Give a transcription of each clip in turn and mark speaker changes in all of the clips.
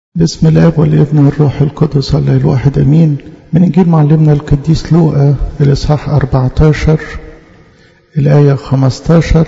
Speaker 1: بسم الاب والابن والروح القدس الله الواحد امين. من انجيل معلمنا القديس لوقا الاصحاح 14 الايه 15.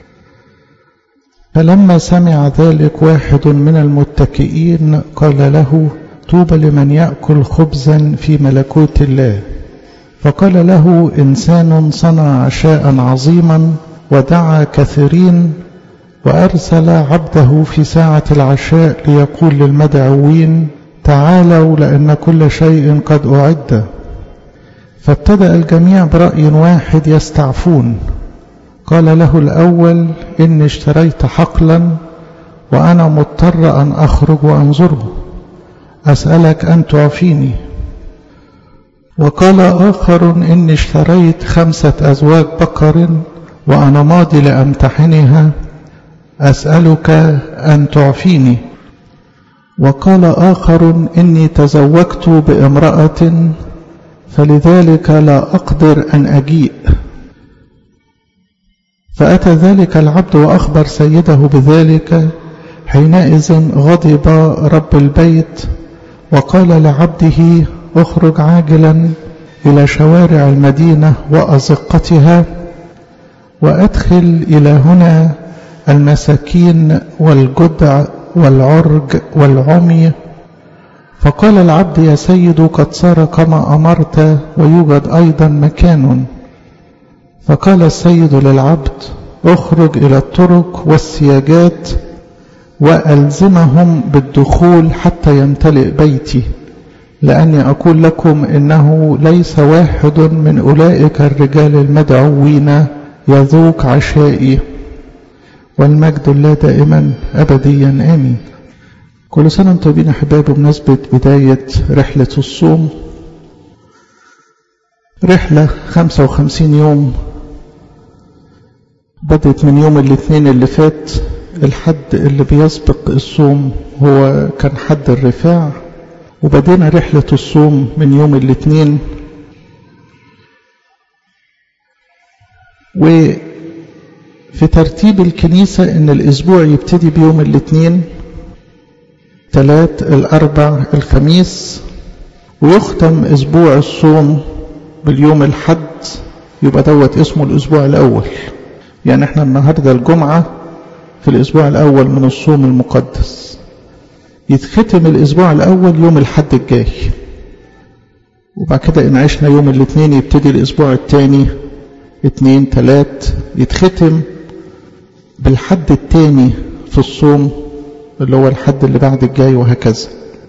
Speaker 1: فلما سمع ذلك واحد من المتكئين قال له: طوبى لمن ياكل خبزا في ملكوت الله. فقال له انسان صنع عشاء عظيما ودعا كثيرين، وأرسل عبده في ساعة العشاء ليقول للمدعوين: تعالوا لأن كل شيء قد أعد. فابتدأ الجميع برأي واحد يستعفون. قال له الأول: إني اشتريت حقلا وأنا مضطر أن أخرج وأنظره، أسألك أن تعفيني. وقال آخر: إني اشتريت 5 أزواج بقر وأنا ماضي لأمتحنها، أسألك أن تعفيني. وقال آخر: إني تزوجت بامرأة فلذلك لا أقدر أن أجيء. فأتى ذلك العبد وأخبر سيده بذلك. حينئذ غضب رب البيت وقال لعبده: اخرج عاجلا إلى شوارع المدينة وأزقتها، وأدخل إلى هنا المساكين والجدع والعرج والعمي. فقال العبد: يا سيد، قد صار كما أمرت، ويوجد أيضا مكان. فقال السيد للعبد: اخرج إلى الطرق والسياجات وألزمهم بالدخول حتى يمتلئ بيتي، لأني أقول لكم إنه ليس واحد من أولئك الرجال المدعوين يذوق عشائي. والمجد لله دائما أبديا آمين. كل سنة وانتم طيبين أحبابي، بمناسبة بداية رحلة الصوم، رحلة 55 يوم بدأت من يوم الاثنين اللي فات. الحد اللي بيسبق الصوم هو كان حد الرفاع، وبدينا رحلة الصوم من يوم الاثنين. في ترتيب الكنيسة إن الأسبوع يبتدي بيوم الاثنين، 3 الأربع الخميس، ويختم أسبوع الصوم باليوم الحد. يبقى دوت اسمه الأسبوع الأول. يعني احنا النهاردة الجمعة في الأسبوع الأول من الصوم المقدس. يتختم الأسبوع الأول يوم الحد الجاي، وبعد كده إن عشنا يوم الاثنين يبتدي الأسبوع الثاني 2 3، يتختم بالحد الثاني في الصوم اللي هو الحد اللي بعد الجاي، وهكذا.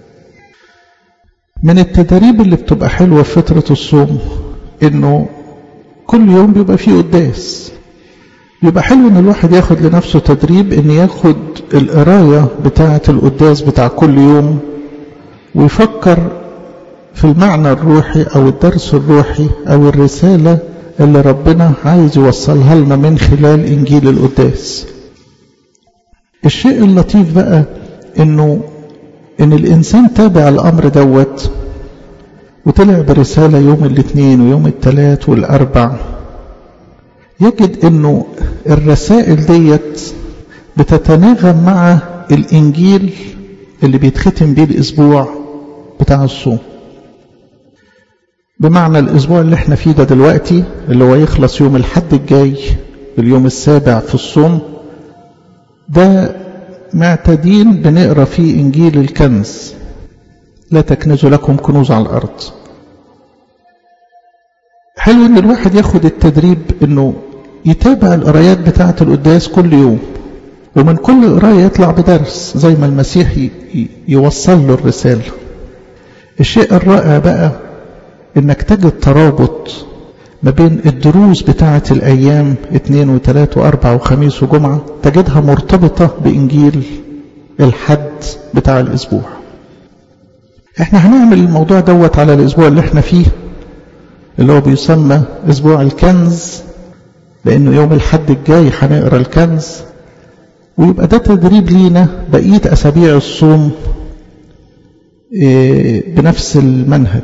Speaker 1: من التدريب اللي بتبقى حلوة في فترة الصوم انه كل يوم بيبقى فيه قداس. يبقى حلو ان الواحد ياخد لنفسه تدريب ان ياخد القراية بتاعة القداس بتاع كل يوم، ويفكر في المعنى الروحي او الدرس الروحي او الرسالة اللي ربنا عايز يوصلها لنا من خلال إنجيل القداس. الشيء اللطيف بقى إن الإنسان تابع الأمر دوت وطلع برسالة يوم الاثنين ويوم الثلاث والأربع، يجد إنه الرسائل ديت بتتناغم مع الإنجيل اللي بيتختم بيه الأسبوع بتاع الصوم. بمعنى الأسبوع اللي احنا فيه ده دلوقتي اللي هو يخلص يوم الحد الجاي اليوم السابع في الصوم، ده معتادين بنقرأ فيه إنجيل الكنز، لا تكنزوا لكم كنوز على الأرض. حلو إن الواحد ياخد التدريب إنه يتابع القرايات بتاعة القداس كل يوم، ومن كل قراية يطلع بدرس زي ما المسيح يوصل له الرسالة. الشيء الرائع بقى انك تجد ترابط ما بين الدروس بتاعة الايام 2 و3 و4 وخميس وجمعة، تجدها مرتبطة بانجيل الحد بتاع الاسبوع. احنا هنعمل الموضوع دوت على الاسبوع اللي احنا فيه اللي هو بيسمى اسبوع الكنز، لانه يوم الحد الجاي هنقرا الكنز، ويبقى ده تدريب لينا بقية اسابيع الصوم بنفس المنهج.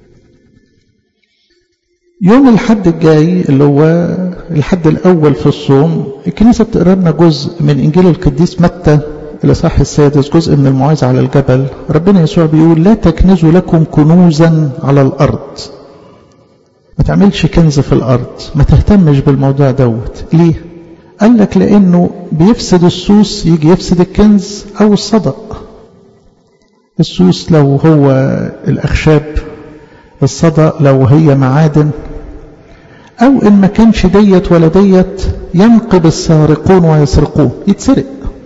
Speaker 1: يوم الحد الجاي اللي هو الحد الأول في الصوم، الكنيسة بتقرأ لنا جزء من إنجيل القديس متى الإصحاح السادس جزء من الموعظة على الجبل، ربنا يسوع بيقول لا تكنزوا لكم كنوزا على الأرض. ما تعملش كنز في الأرض، ما تهتمش بالموضوع دوت. ليه؟ قال لك لأنه بيفسد السوس يجي يفسد الكنز أو الصدق. السوس لو هو الأخشاب، الصدق لو هي معادن، أو إن ما كانش ديت ولا ديت ينقب السارقون ويسرقون، يتسرق.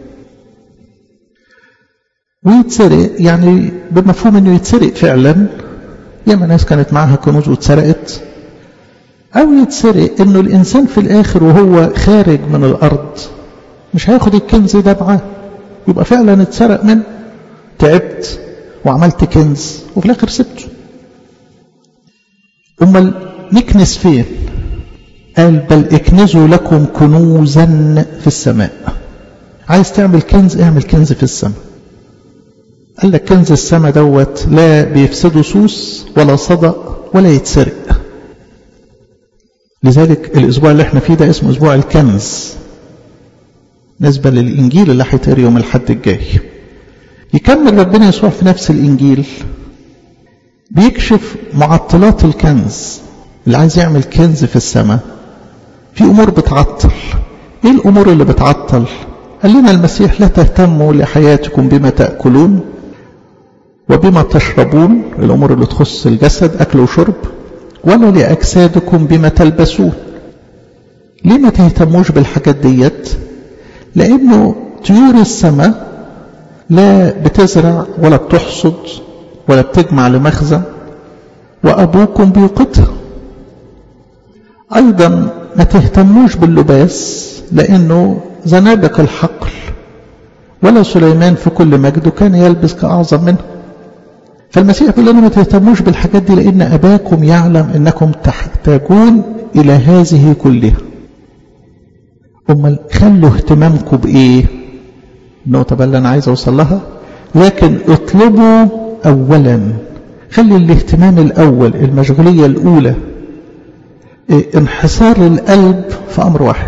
Speaker 1: ويتسرق يعني بمفهوم إنه يتسرق فعلا، ياما ناس كانت معاها كنوز واتسرقت. أو يتسرق إنه الإنسان في الآخر وهو خارج من الأرض مش هياخد الكنز ده معاه، يبقى فعلا اتسرق منه. تعبت وعملت كنز وفي الآخر سبته. أمال نكنز فين؟ قال بل اكنزوا لكم كنوزا في السماء. عايز تعمل كنز، اعمل كنز في السماء. قال لك كنز السماء دوت لا بيفسده سوس ولا صدق ولا يتسرق. لذلك الاسبوع اللي احنا فيه ده اسمه اسبوع الكنز، نسبة للانجيل اللي هيتقري يوم الحد الجاي. يكمل ربنا يسوع في نفس الانجيل بيكشف معطلات الكنز. اللي عايز يعمل كنز في السماء في امور بتعطل. ايه الامور اللي بتعطل؟ قال لنا المسيح لا تهتموا لحياتكم بما تأكلون وبما تشربون، الامور اللي تخص الجسد اكل وشرب، ولا لأجسادكم بما تلبسون. ليه ما تهتموش بالحاجات ديت؟ لانه طيور السماء لا بتزرع ولا بتحصد ولا بتجمع لمخزن، وابوكم بيوقتها. ايضا ما تهتموش باللباس، لانه زنابق الحقل ولا سليمان في كل مجده كان يلبس كأعظم منه. فالمسيح بيقول لنا ما تهتموش بالحاجات دي، لان اباكم يعلم انكم تحتاجون الى هذه كلها. امال خلوا اهتمامكم بايه؟ النقطه بقى اللي انا عايز اوصل لها. لكن اطلبوا اولا، خلي الاهتمام الاول، المشغوليه الاولى، انحصار القلب في امر واحد.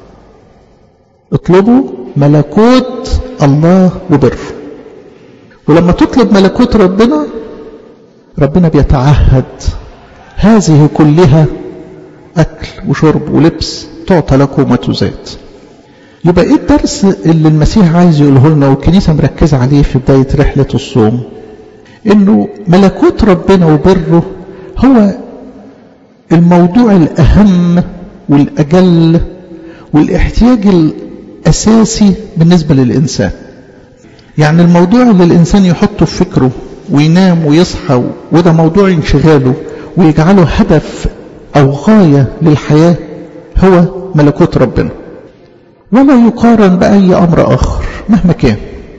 Speaker 1: اطلبوا ملكوت الله وبره. ولما تطلب ملكوت ربنا، ربنا بيتعهد هذه كلها اكل وشرب ولبس تعطى لكم وتزاد. يبقى ايه الدرس اللي المسيح عايز يقوله لنا والكنيسه مركزه عليه في بدايه رحله الصوم؟ انه ملكوت ربنا وبره هو الموضوع الاهم والاجل والاحتياج الاساسي بالنسبه للانسان. يعني الموضوع اللي الانسان يحطه في فكره وينام ويصحى وده موضوع انشغاله ويجعله هدف او غايه للحياه هو ملكوت ربنا، ولا يقارن باي امر اخر مهما كان.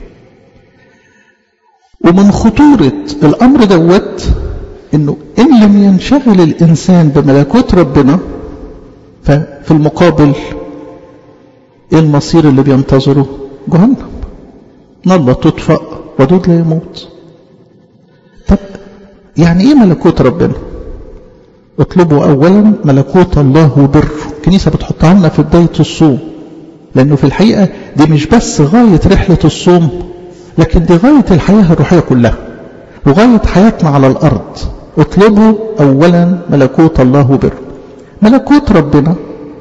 Speaker 1: ومن خطوره الامر دوت انه ان لم ينشغل الانسان بملكوت ربنا، ففي المقابل ايه المصير اللي بينتظره؟ جهنم، نار لا تطفأ ودود لا يموت. طب يعني ايه ملكوت ربنا؟ اطلبوا اولا ملكوت الله وبره. الكنيسه بتحطها لنا في بدايه الصوم، لانه في الحقيقه دي مش بس غايه رحله الصوم، لكن دي غايه الحياه الروحيه كلها وغايه حياتنا على الارض. اطلبوا اولا ملكوت الله وبره. ملكوت ربنا،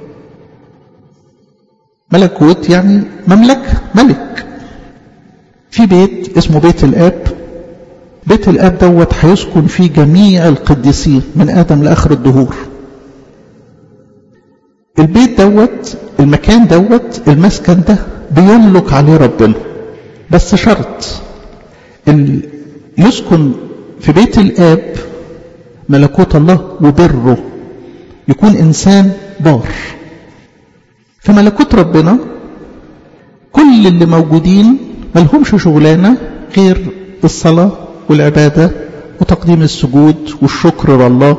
Speaker 1: ملكوت يعني مملكه، ملك. في بيت اسمه بيت الاب. بيت الاب دوت هيسكن فيه جميع القديسين من ادم لاخر الدهور. البيت دوت، المكان دوت، المسكن ده بيملك عليه ربنا، بس شرط يسكن في بيت الاب ملكوت الله وبره، يكون انسان بار. في ملكوت ربنا كل اللي موجودين ملهمش شغلانه غير الصلاه والعباده وتقديم السجود والشكر لله.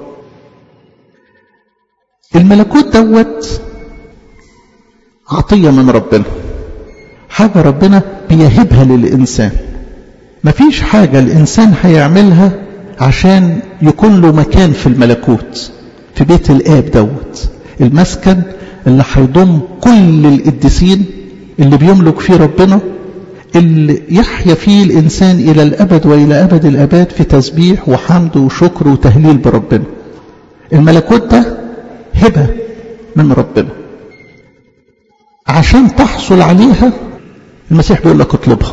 Speaker 1: الملكوت دوت عطيه من ربنا، حاجه ربنا بيهبها للانسان. مفيش حاجه الانسان هيعملها عشان يكون له مكان في الملكوت. في بيت الاب دوت المسكن اللي هيضم كل القديسين اللي بيملك فيه ربنا، اللي يحيا فيه الإنسان إلى الأبد وإلى أبد الأبد في تسبيح وحمد وشكر وتهليل بربنا. الملكوت ده هبة من ربنا، عشان تحصل عليها المسيح بيقول لك اطلبها.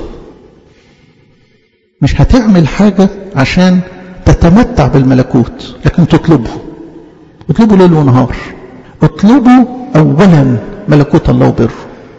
Speaker 1: مش هتعمل حاجة عشان تتمتع بالملكوت، لكن تطلبه. اطلبه ليل ونهار. اطلبوا أولا ملكوت الله وبره.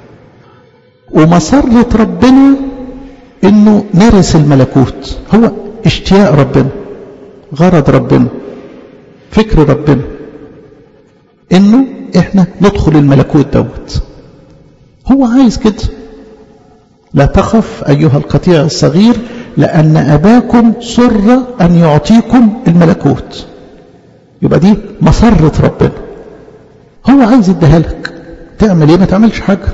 Speaker 1: ومسرة ربنا انه نرث الملكوت، هو اشتياق ربنا، غرض ربنا، فكر ربنا، انه احنا ندخل الملكوت دوت. هو عايز كده. لا تخف ايها القطيع الصغير لان اباكم سر ان يعطيكم الملكوت. يبقى دي مسرة ربنا، هو عايز يديها لك. تعمل ايه؟ ما تعملش حاجة.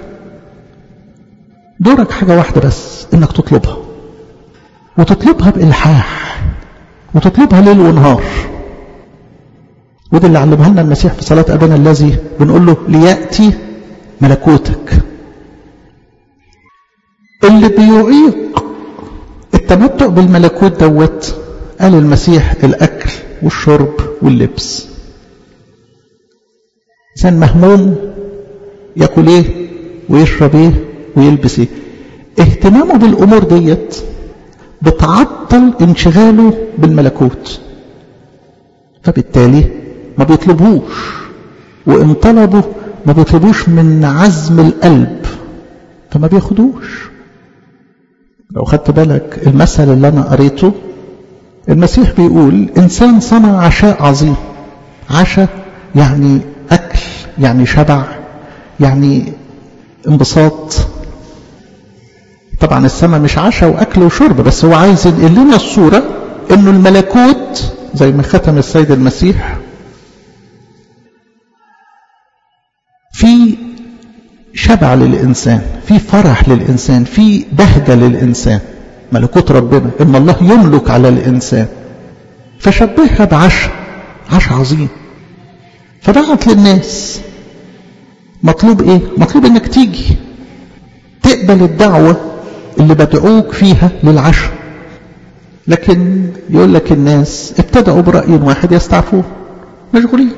Speaker 1: دورك حاجة واحدة بس، انك تطلبها، وتطلبها بإلحاح، وتطلبها ليل ونهار. وده اللي علمها لنا المسيح في صلاة أبانا الذي بنقول له ليأتي ملكوتك. اللي بيعيق التمتع بالملكوت دوت، قال المسيح، الأكل والشرب واللبس. إنسان مهموم يأكل ايه ويشرب ايه ويلبس ايه. اهتمامه بالأمور ديت بتعطل انشغاله بالملكوت، فبالتالي ما بيطلبوش، وإن طلبوا ما بيطلبوش من عزم القلب، فما بياخدوش. لو خدت بالك المثل اللي أنا قريته، المسيح بيقول إنسان صنع عشاء عظيم. عشاء يعني أكل، يعني شبع، يعني انبساط. طبعا السماء مش عشاء وأكل وشرب، بس هو عايز ينقل لنا الصورة إنه الملكوت زي ما ختم السيد المسيح في شبع للإنسان، في فرح للإنسان، في بهجة للإنسان. ملكوت ربنا إن الله يملك على الإنسان، فشبهها بعشاء، عشاء عظيم. فبعت للناس مطلوب ايه؟ مطلوب انك تيجي تقبل الدعوة اللي بدعوك فيها للعشاء. لكن يقول لك الناس ابتدأوا برأي واحد يستعفوه، مشغولين.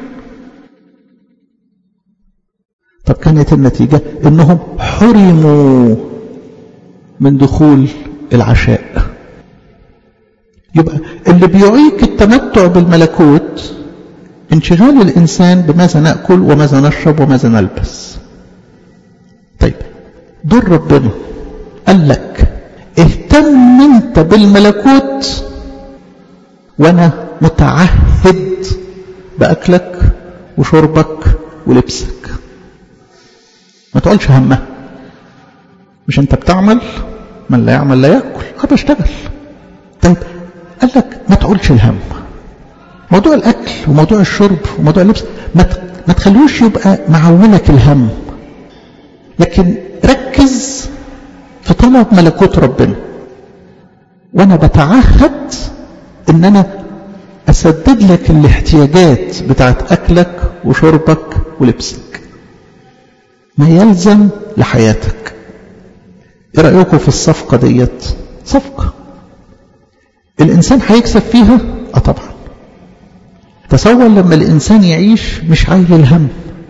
Speaker 1: طب كانت النتيجة انهم حرموا من دخول العشاء. يبقى اللي بيعيق التمتع بالملكوت انشغال الإنسان بماذا نأكل وماذا نشرب وماذا نلبس. طيب دور ربنا قال لك اهتم انت بالملكوت وانا متعهد بأكلك وشربك ولبسك. ما تقولش همه. مش انت بتعمل؟ من لا يعمل لا يأكل. بشتغل. طيب قال لك ما تقولش الهم. موضوع الأكل وموضوع الشرب وموضوع اللبس ما تخلوش يبقى معولك الهم، لكن ركز في طلب ملكوت ربنا. وانا بتعهد ان انا اسدد لك الاحتياجات بتاعت اكلك وشربك ولبسك، ما يلزم لحياتك. ايه رأيكم في الصفقة ديت؟ صفقة الانسان هيكسب فيها. طبعا تصور لما الانسان يعيش مش عايل الهم.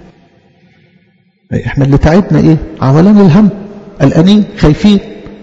Speaker 1: احنا اللي تعبنا ايه؟ عولان الهم، قلقانين، خايفين.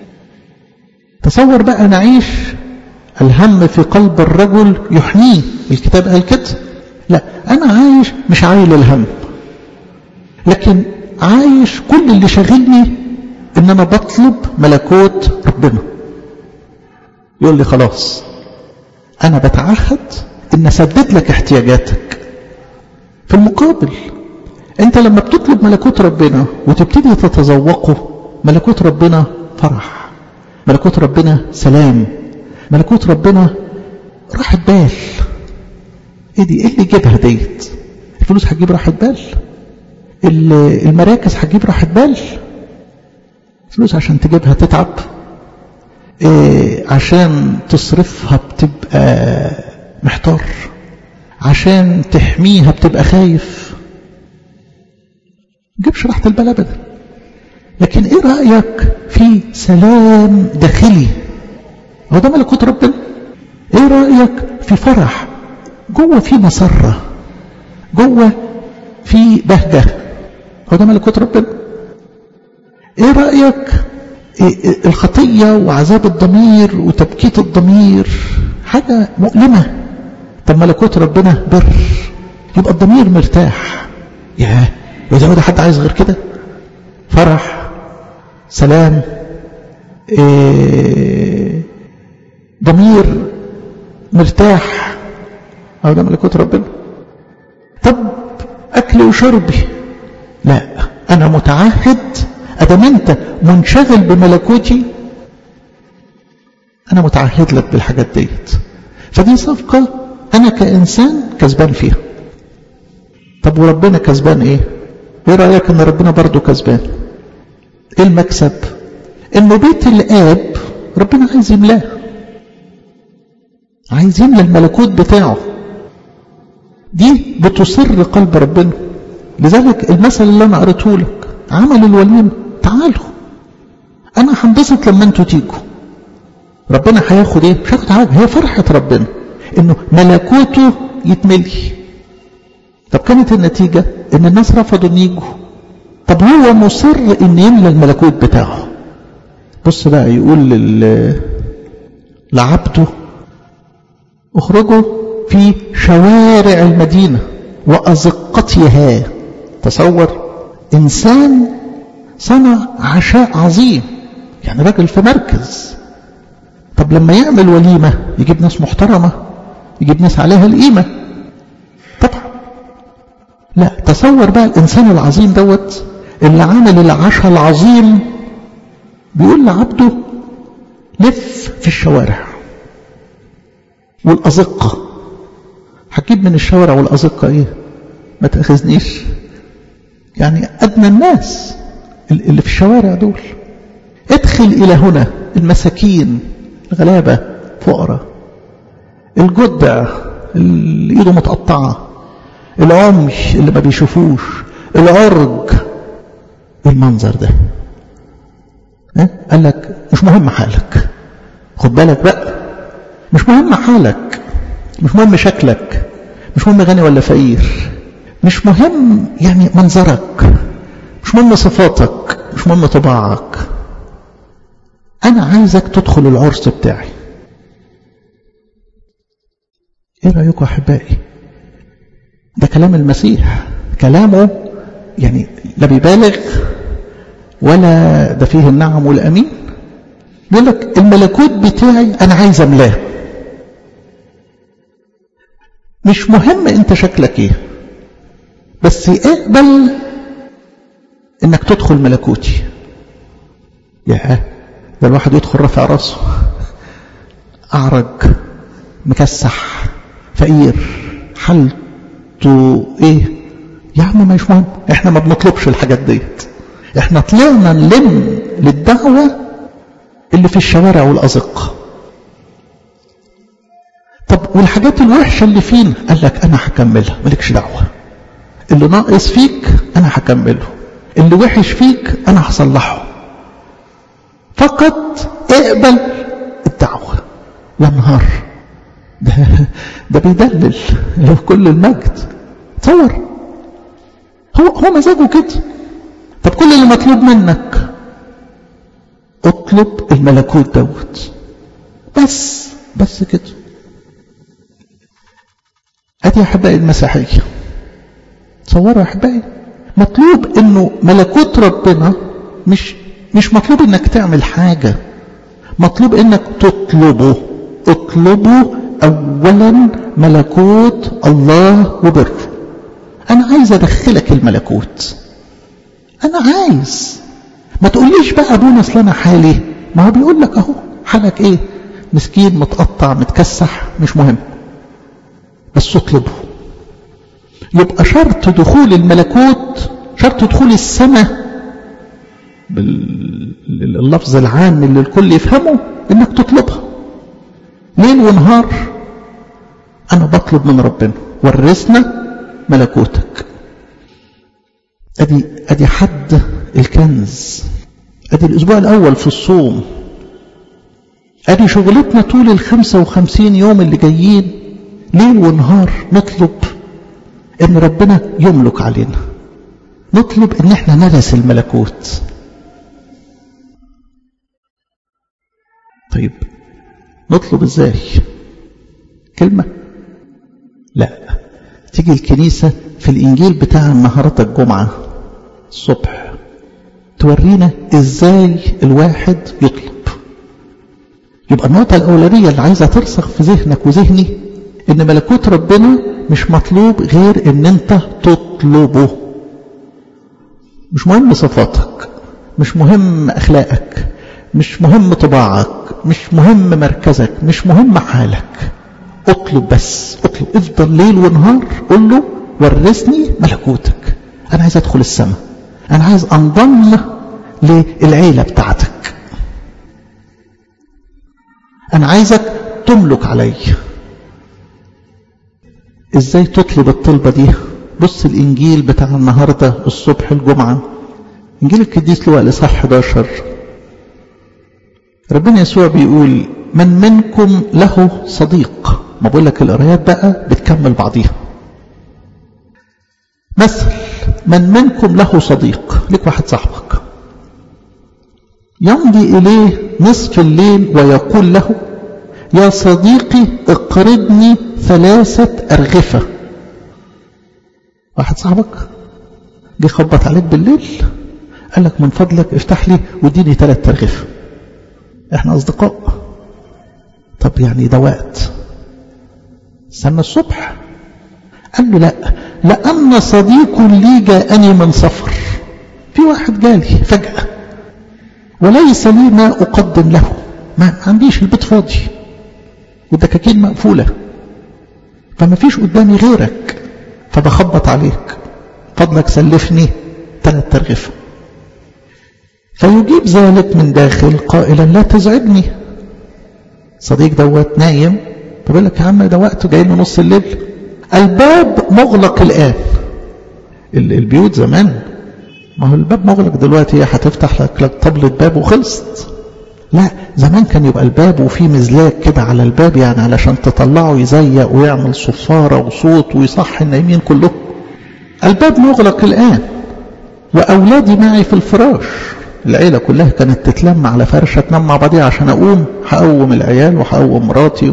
Speaker 1: تصور بقى نعيش الهم في قلب الرجل يحنيه. الكتاب قال كده. لا، انا عايش مش عايل الهم، لكن عايش كل اللي شاغلني ان انا بطلب ملكوت ربنا. يقول لي خلاص انا بتعهد ان اسدد لك احتياجاتك. في المقابل انت لما بتطلب ملكوت ربنا وتبتدي تتذوقه، ملكوت ربنا فرح، ملكوت ربنا سلام، ملكوت ربنا راحة بال. ايه دي؟ ايه اللي يجيبها ديت؟ الفلوس هتجيب راحة بال؟ المراكز هتجيب راحة بال؟ الفلوس عشان تجيبها تتعب، عشان تصرفها بتبقى محتار، عشان تحميها بتبقى خايف. ما تجيبش راحة البال ابدا. لكن ايه رأيك في في سلام داخلي. هو ده ملكوت ربنا. ايه رأيك في فرح جوه، في مسرة جوه، في بهجة؟ هو ده ملكوت ربنا. ايه رأيك الخطية وعذاب الضمير وتبكيت الضمير حاجة مؤلمة؟ طب ملكوت ربنا بر، يبقى الضمير مرتاح. ياه، وإذا ده حد عايز غير كده؟ فرح، سلام، ضمير مرتاح، أو ده ملكوت ربنا. طب أكلي وشربي، لا، أنا متعهد أدام أنت منشغل بملكوتي أنا متعهد لك بالحاجات ديت. فدي صفقة أنا كإنسان كسبان فيها. طب وربنا كسبان إيه؟ إيه رأيك إن ربنا برضو كسبان؟ إيه المكسب؟ إنه بيت الآب ربنا عايز يملاه، عايز يملى الملكوت بتاعه. دي بتصر قلب ربنا. لذلك المثل اللي أنا قريته لك، عمل الوليمة، تعالوا أنا هنبسط لما أنتوا تيجوا. ربنا هياخد إيه؟ مش هياخد حاجة، هي فرحة ربنا إنه ملكوته يتملي. طب كانت النتيجة إن الناس رفضوا إن يجوا. طب هو مصر إن يملى الملكوت بتاعه. بص بقى، يقول لعبده اخرجوا في شوارع المدينة وأزقتها. تصور إنسان صنع عشاء عظيم، يعني راجل في مركز. طب لما يعمل وليمة يجيب ناس محترمة، يجيب ناس عليها القيمة. طبعا لا، تصور بقى الإنسان العظيم دوت اللي عمل العشاء العظيم، بيقول لعبده لف في الشوارع والأزقة. هتجيب من الشوارع والأزقة ايه؟ ما تأخذنيش، يعني أدنى الناس اللي في الشوارع دول. ادخل إلى هنا المساكين، الغلابة، فقراء، الجدع اللي ايده متقطعة، العمي اللي ما بيشوفوش، العرج. المنظر ده قال لك مش مهم حالك، خد بالك بقى، مش مهم حالك، مش مهم شكلك، مش مهم غني ولا فقير، مش مهم يعني منظرك، مش مهم صفاتك، مش مهم طباعك. أنا عايزك تدخل العرس بتاعي. إيه رأيكم أحبائي؟ ده كلام المسيح، كلامه يعني لا بيبالغ ولا ده فيه النعم والأمين. بيقول لك الملكوت بتاعي أنا عايز أملاه. مش مهم أنت شكلك إيه، بس اقبل إنك تدخل ملكوتي. ياه، ده الواحد يدخل رافع راسه، أعرج، مكسح، فقير، حالته إيه يا عم؟ مش مهم، إحنا ما بنطلبش الحاجات ديت. إحنا طلعنا نلم للدعوة اللي في الشوارع والأزقة. طب والحاجات الوحشة اللي فينا؟ قال لك أنا هكملها، مالكش دعوة. اللي ناقص فيك أنا هكمله، اللي وحش فيك أنا هصلحه. فقط اقبل الدعوة. لا نهار، ده بيدلل له كل المجد. تصور، هو مزاجه كده. طب كل اللي مطلوب منك اطلب الملكوت دوت بس كده. ادي يا احبائي المسيحيه. تصوروا يا احبائي، مطلوب انه ملكوت ربنا مش مطلوب انك تعمل حاجه، مطلوب انك تطلبه. اطلبوا اولا ملكوت الله وبره. انا عايز ادخلك الملكوت، انا عايز. ما تقوليش بقى ابونا اصل انا حالي، ما هو بيقول لك اهو حالك ايه، مسكين متقطع متكسح، مش مهم، بس اطلبه. يبقى شرط دخول الملكوت، شرط دخول السماء باللفظ العام اللي الكل يفهمه، انك تطلبها ليل ونهار. انا بطلب من ربنا ورثنا ملكوتك. ادي حد الكنز. ادي الاسبوع الاول في الصوم، ادي شغلتنا طول ال55 يوم اللي جايين ليل ونهار نطلب ان ربنا يملك علينا، نطلب ان احنا نرث الملكوت. طيب نطلب ازاي؟ كلمة؟ لا، تيجي الكنيسة في الانجيل بتاع النهاردة الجمعة الصبح تورينا ازاي الواحد يطلب. يبقى النقطة الأولانية اللي عايزة ترسخ في ذهنك وذهني ان ملكوت ربنا مش مطلوب غير ان انت تطلبه. مش مهم صفاتك، مش مهم اخلاقك، مش مهم طباعك، مش مهم مركزك، مش مهم حالك. اطلب بس، اطلب، افضل ليل ونهار قل له ورثني ملكوتك. انا عايز ادخل السماء، انا عايز انضم للعيلة بتاعتك، انا عايزك تملك علي. ازاي تطلب الطلبة دي؟ بص الانجيل بتاع النهاردة الصبح الجمعة، انجيل القديس لوقا الاصحاح 11. ربنا يسوع بيقول من منكم له صديق. ما بقول لك القرايات بقى بتكمل بعضيها. مثل من منكم له صديق، لك واحد صاحبك يمضي اليه نصف الليل ويقول له يا صديقي اقرضني 3 أرغفة. واحد صاحبك جه خبط عليك بالليل قال لك من فضلك افتح لي واديني 3 أرغفة. احنا اصدقاء، طب يعني ده وقت، استنى الصبح. قال له لا، لأن صديق لي جاءني من سفر. في واحد جالي فجأة وليس لي ما أقدم له، ما عنديش، البيت فاضي والدكاكين مقفولة، فما فيش قدامي غيرك، فبخبط عليك، فضلك سلفني 3 أرغفة. فيجيب ذلك من داخل قائلا لا تزعجني. صديق دوت نايم، فبيقول لك يا عم ده وقته جاي له نص الليل، الباب مغلق الآن. البيوت زمان ما هو الباب مغلق، دلوقتي هي هتفتح لك طبلة باب وخلصت. لا، زمان كان يبقى الباب وفيه مزلاك كده على الباب، يعني علشان تطلعه يزيق ويعمل صفارة وصوت ويصحي النايمين كلهم. الباب مغلق الآن وأولادي معي في الفراش. العيلة كلها كانت تتلم على فرشة تنام مع بعضها عشان هقوم العيال وهقوم مراتي.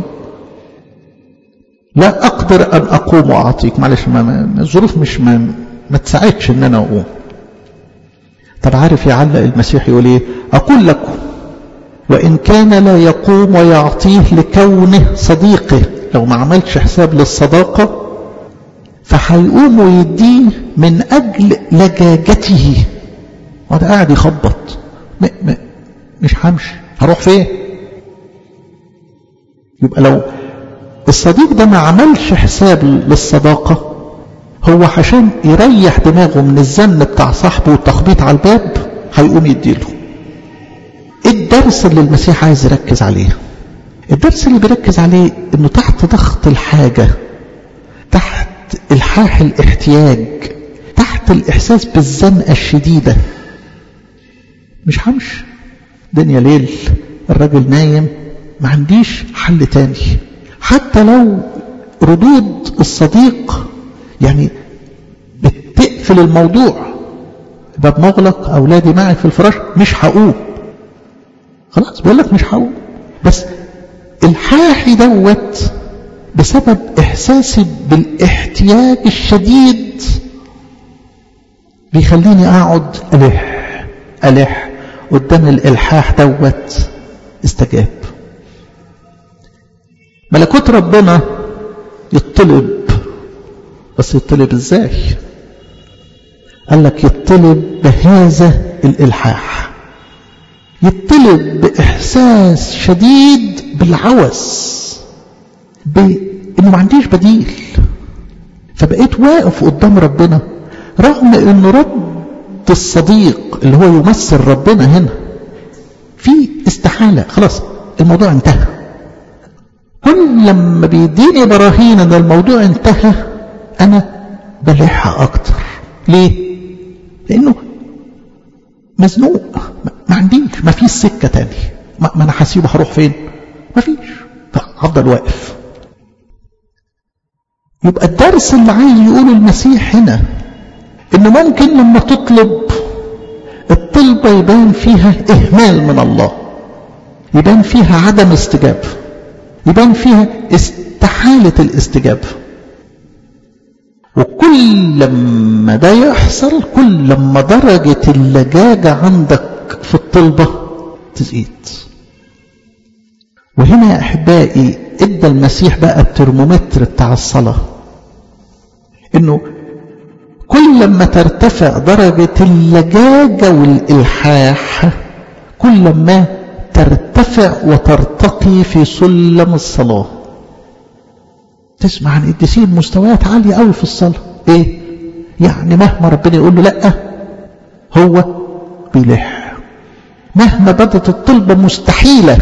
Speaker 1: لا أقدر أن أقوم وأعطيك، معلش الظروف مش ما تساعدش إن أنا أقوم. طب عارف يعلق المسيح يقول إيه؟ أقول لكم وإن كان لا يقوم ويعطيه لكونه صديقه، لو ما عملش حساب للصداقة فهيقوم ويديه من أجل لجاجته. وده قاعد يخبط، مش همشي، هروح فين؟ يبقى لو الصديق ده ما عملش حساب للصداقة، هو عشان يريح دماغه من الزن بتاع صاحبه والتخبيط على الباب هيقوم يديله. الدرس اللي المسيح عايز يركز عليه، الدرس اللي بيركز عليه انه تحت ضغط الحاجة، تحت الحاح الاحتياج، تحت الاحساس بالزنقة الشديدة، مش همشي، دنيا ليل، الراجل نايم، ما عنديش حل تاني. حتى لو ردود الصديق يعني بتقفل الموضوع، باب مغلق، اولادي معي في الفراش، مش هقوم، خلاص بقول لك مش هقوم. بس الحاحي دوت بسبب احساسي بالاحتياج الشديد بيخليني اقعد الح قدام الالحاح دوت. استجاب. ملكوت ربنا يطلب، بس يطلب ازاي؟ قال لك يطلب بهذا الالحاح، يطلب باحساس شديد بالعوز، بانه ما عنديش بديل. فبقيت واقف قدام ربنا رغم انه رد الصديق اللي هو يمثل ربنا هنا في استحالة، خلاص الموضوع انتهى. كل لما بيديني براهين ان الموضوع انتهى انا بلحها اكتر. ليه؟ لانه مزنوق، ما عنديش، ما فيش سكة تاني، ما أنا هسيبه هروح فين؟ ما فيش، فهفضل واقف. يبقى الدرس اللي عايز يقوله المسيح هنا إنه ممكن لما تطلب الطلبة يبان فيها إهمال من الله، يبان فيها عدم استجابة، يبان فيها استحالة الاستجابة. وكل لما ده يحصل كل لما درجة اللجاجة عندك في الطلبة تزيد. وهنا يا أحبائي ادى المسيح بقى الترمومتر بتاع الصلاة، إنه كل لما ترتفع درجة اللجاجة والإلحاح كل لما ترتفع وترتقي في سلم الصلاة. تسمع عن قديسين مستويات عالية قوي في الصلاة، ايه يعني؟ مهما ربنا يقول له لا هو بيلح، مهما بدت الطلبة مستحيلة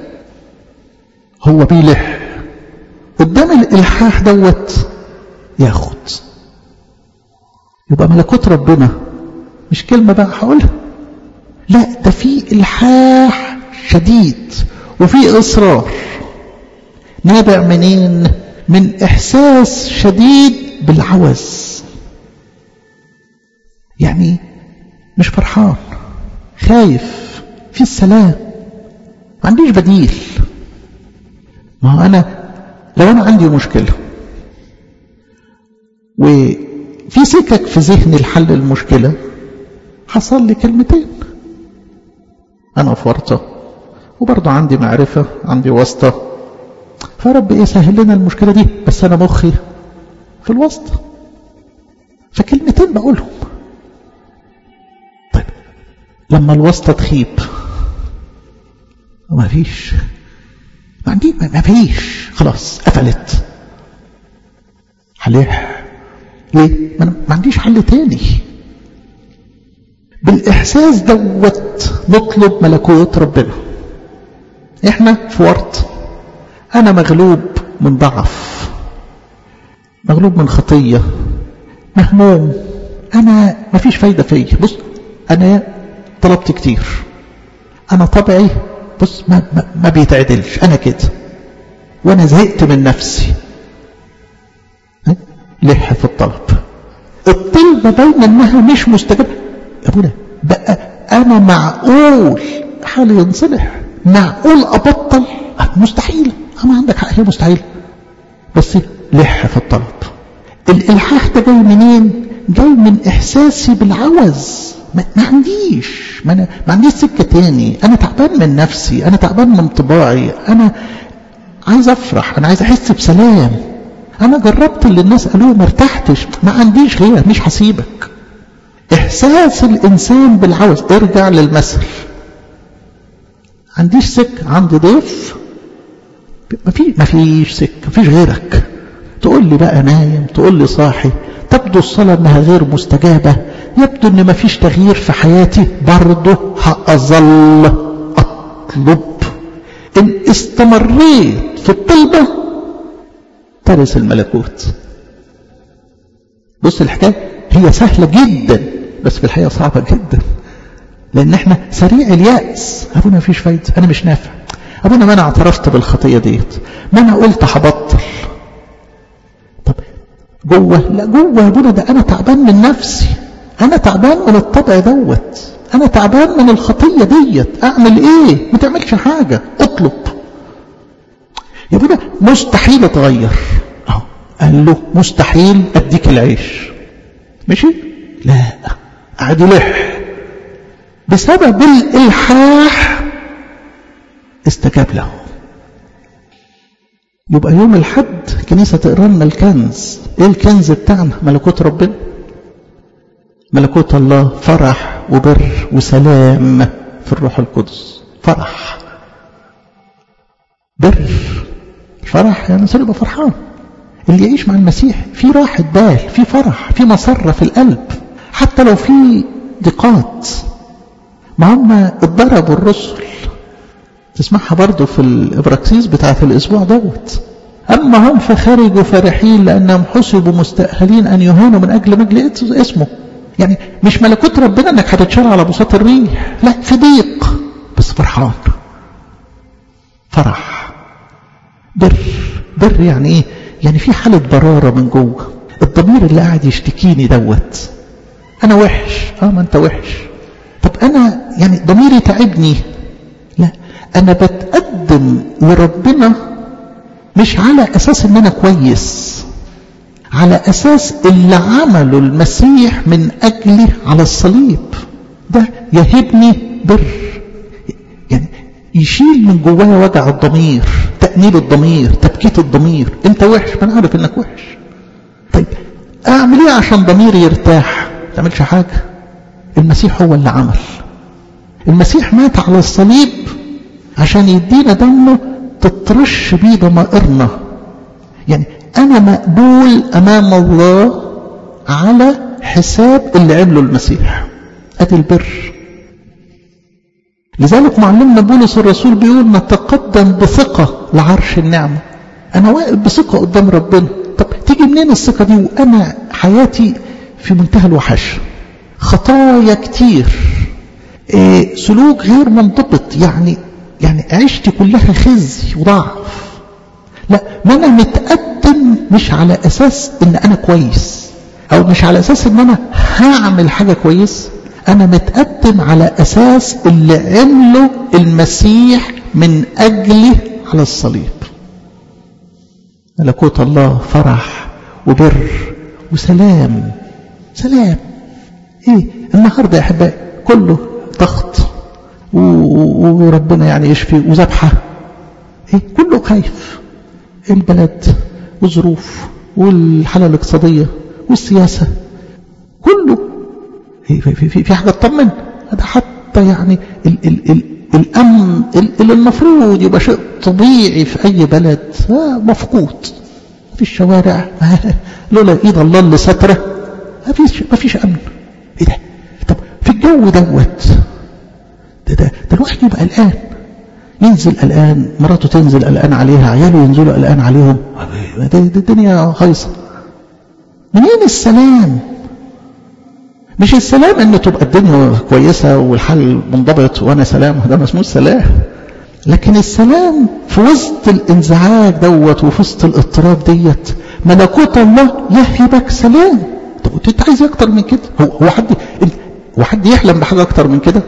Speaker 1: هو بيلح. قدام الإلحاح دوت ياخد. يبقى ملكوت ربنا مش كلمة بقى هقولها، لا ده في إلحاح شديد وفي إصرار. نابع منين؟ من إحساس شديد بالعوز، يعني مش فرحان، خايف، في السلام، ما عنديش بديل. ما هو أنا لو أنا عندي مشكلة وفي سكك في ذهني الحل المشكلة، حصل لي كلمتين، أنا في ورطة وبرضه عندي معرفة، عندي واسطة، فرب إيه سهل لنا المشكلة دي، بس أنا مخي في الواسطة، فكلمتين بقولهم. طيب لما الواسطة تخيب ما فيش، ما فيش، خلاص قفلت، هلح ليه؟ ما عنديش حل تاني. بالإحساس دوت نطلب ملكوت ربنا. احنا في ورط، أنا مغلوب من ضعف، مغلوب من خطية، مهموم، أنا ما فيش فايدة فيا. بص أنا طلبت كتير، أنا طبعي بص ما بيتعدلش، أنا كده، وأنا زهقت من نفسي. لح في الطلب، الطلبة باين إنها مش مستجابة. يا أبونا بقى أنا معقول حالي ينصلح؟ معقول أبطل؟ مستحيل. ما عندك حق، هي مستحيل، بس لح في الطلب. الإلحاح ده جاي منين؟ جاي من إحساسي بالعوز، ما عنديش سكة تاني، أنا تعبان من نفسي، أنا تعبان من طباعي، أنا عايز أفرح، أنا عايز أحس بسلام، أنا جربت اللي الناس قالوه ما ارتحتش، ما عنديش غيره، مش هسيبك. إحساس الإنسان بالعوز. ارجع للمثل، عنديش سكة، عندي ضيف، ما فيش سكة، ما فيش غيرك. تقول لي بقى نايم، تقول لي صاحي، تبدو الصلاة انها غير مستجابة، يبدو ان ما فيش تغيير في حياتي، برضه هأظل أطلب. إن استمريت في الطلبة ترث الملكوت. بص الحكاية هي سهلة جدا، بس في الحقيقة صعبة جدا، لأن احنا سريع اليأس. أبونا مفيش فايدة، أنا مش نافع، أبونا ما أنا اعترفت بالخطية ديت، ما أنا قلت هبطل. طب جوه، لا جوه يا أبونا ده أنا تعبان من نفسي، أنا تعبان من الطبع دوت، أنا تعبان من الخطية ديت، أعمل إيه؟ ما تعملش حاجة، اطلب. يا أبونا مستحيل أتغير. قال له مستحيل أديك العيش، ماشي؟ لا، قعد يلح. بسبب الإلحاح استجاب له. يبقى يوم الحد كنيسة تقرأ لنا الكنز. ايه الكنز بتاعنا؟ ملكوت ربنا، ملكوت الله، فرح وبر وسلام في الروح القدس. فرح، بر، فرح يعني الإنسان يبقى فرحان. اللي يعيش مع المسيح في راحة بال، في فرح، في مسرة في القلب، حتى لو في ضيقات. ما هم اتضربوا الرسل، تسمعها برضو في الإبراكسيس بتاعت الأسبوع دوت. أما هم فخرجوا فرحين لأنهم حسبوا مستأهلين أن يهانوا من أجل مجد اسمه. يعني مش ملكوت ربنا انك هتتشال على بساط الريح، لا، في ضيق بس فرحان، فرح. بر يعني ايه؟ يعني في حالة برارة من جوه. الضمير اللي قاعد يشتكيني دوت، انا وحش، ما انت وحش، طب انا يعني ضميري تعبني، لا، انا بتقدم لربنا مش على اساس ان انا كويس، على اساس اللي عمله المسيح من اجلي على الصليب، ده يهبني بر، يعني يشيل من جوايا وجع الضمير، تأنيب الضمير، تبكيت الضمير. انت وحش، ما انا عارف انك وحش، طيب اعمل ايه عشان ضميري يرتاح؟ ما تعملش حاجه، المسيح هو اللي عمل. المسيح مات على الصليب عشان يدينا دمه تترش بيه ضمائرنا، يعني انا مقبول امام الله على حساب اللي عمله المسيح، ادي البر. لذلك معلمنا بولس الرسول بيقول نتقدم بثقة لعرش النعمة. انا واقف بثقة قدام ربنا. طب تيجي منين الثقة دي وانا حياتي في منتهى الوحش، خطايا كتير، سلوك غير منضبط، يعني عشتي كلها خزي وضعف؟ لا، ما انا متقدم مش على اساس ان انا كويس، او مش على اساس ان انا هعمل حاجة كويس، انا متقدم على اساس اللي عمله المسيح من اجلي على الصليب. ملكوت الله فرح وبر وسلام. سلام ايه النهارده يا احبائي؟ كله ضغط وربنا يعني يشفي وذبحه، ايه كله خايف، البلد والظروف والحاله الاقتصاديه والسياسه، كله في حاجه تطمن. هذا حتى يعني الامن اللي المفروض يبقى شيء طبيعي في اي بلد مفقود في الشوارع. لولا ايد الله اللي ستره ما فيش امن. ايه ده؟ طب في الجو دوت ده الواحد يبقى قلقان، ينزل قلقان، مراته تنزل قلقان عليها، عياله ينزلوا قلقان عليهم، ده الدنيا هايصه. منين السلام؟ مش السلام ان تبقى الدنيا كويسه والحال منضبط وانا سلام، ده ما اسموش سلام. لكن السلام في وسط الانزعاج دوت وفي وسط الاضطراب ديت، ملكوت الله يهبك سلام. طب انت عايز اكتر من كده؟ هو حد يحلم بحاجه اكتر من كده؟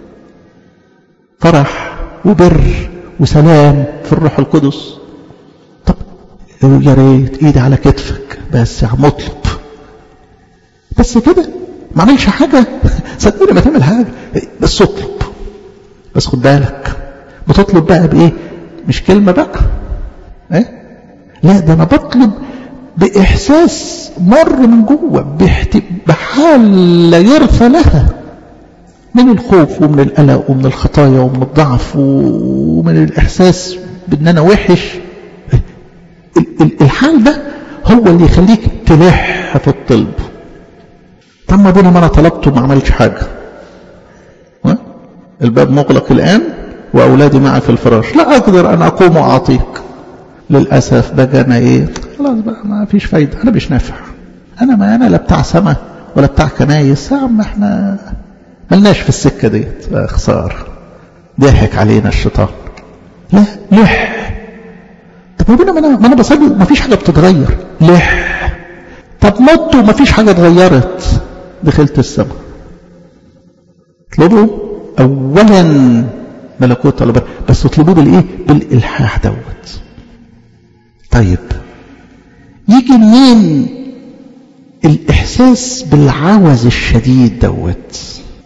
Speaker 1: فرح وبر وسلام في الروح القدس. طب يا ريت ايدي على كتفك بس يا عم اطلب بس كده، ما عملش حاجه، صدقني ما تعمل حاجه، بس اطلب. بس خد بالك، بتطلب بقى بايه؟ مش كلمه بقى، ايه؟ لا، ده انا بطلب باحساس مر من جوه، بحال لا يرثى لها من الخوف ومن القلق ومن الخطايا ومن الضعف ومن الاحساس بان انا وحش. الحال ده هو اللي يخليك تلح في الطلب. طب ما بينا ما انا طلبته ما عملش حاجه، الباب مغلق الان واولادي معي في الفراش، لا اقدر ان اقوم واعطيك. للاسف بقى انا ايه؟ خلاص بقى ما فيش فايده، انا مش نافع، انا لا بتاع سما ولا بتاع كنايس، يا عم احنا ملناش في السكه ديت، خساره، ضحك علينا الشيطان. لا، لح. طب ربنا ما انا بصلي ما فيش حاجه بتتغير، لح. طب مت وما فيش حاجه اتغيرت، دخلت السماء. اطلبوا اولا ملكوت الله، بس اطلبوه بالايه؟ بالالحاح دوت. طيب يجي منين الاحساس بالعوز الشديد دوت؟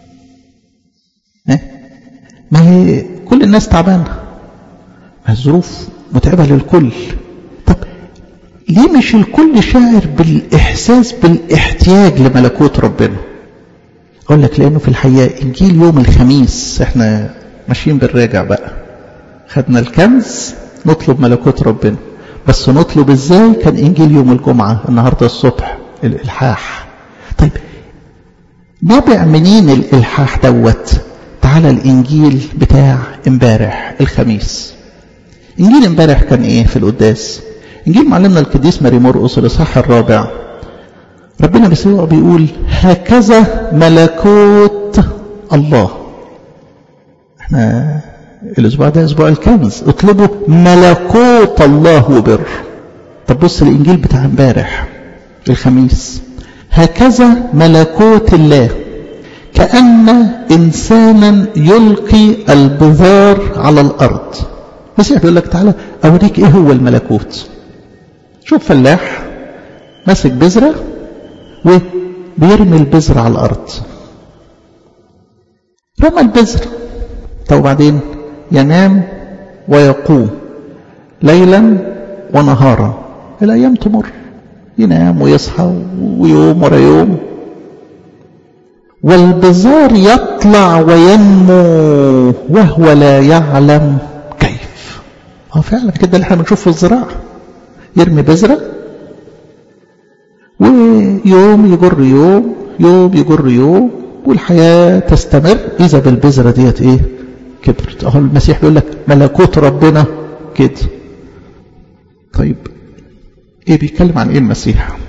Speaker 1: ما هي كل الناس تعبانه، ما الظروف متعبه للكل. طب ليه مش الكل شاعر بالاحساس بالاحتياج لملكوت ربنا؟ اقول لك لانه في الحقيقه انجيل يوم الخميس احنا ماشيين بالراجع بقى، خدنا الكنز نطلب ملكوت ربنا، بس نطلب ازاي؟ كان انجيل يوم الجمعه النهارده الصبح الالحاح. طيب نابع منين الالحاح دوت؟ تعالى الانجيل بتاع امبارح الخميس. انجيل امبارح كان ايه في القداس؟ انجيل معلمنا القديس ماري مرقس الاصحاح 4 ربنا بيسوع بيقول هكذا ملكوت الله. احنا الاسبوع ده اسبوع الكنز، اطلبوا ملكوت الله وبر. طب بص الانجيل بتاع امبارح الخميس، هكذا ملكوت الله كأن إنسانا يلقي البذار على الأرض. المسيح بيقول لك تعالى أوريك إيه هو الملكوت. شوف فلاح ماسك بذرة وبيرمي البذرة على الأرض، رمى البذرة، طب وبعدين ينام ويقوم ليلا ونهارا، الأيام تمر، ينام ويصحى ويوم ورا يوم، والبذار يطلع وينمو وهو لا يعلم كيف. فعلا كده اللي احنا بنشوفه في الزراعة، يرمي بذرة ويوم يجر يوم، يوم يجر يوم، والحياة تستمر إذا بالبذرة ديت إيه؟ كبرت. أهو المسيح بيقول لك ملكوت ربنا كده. طيب إيه بيتكلم عن إيه المسيح؟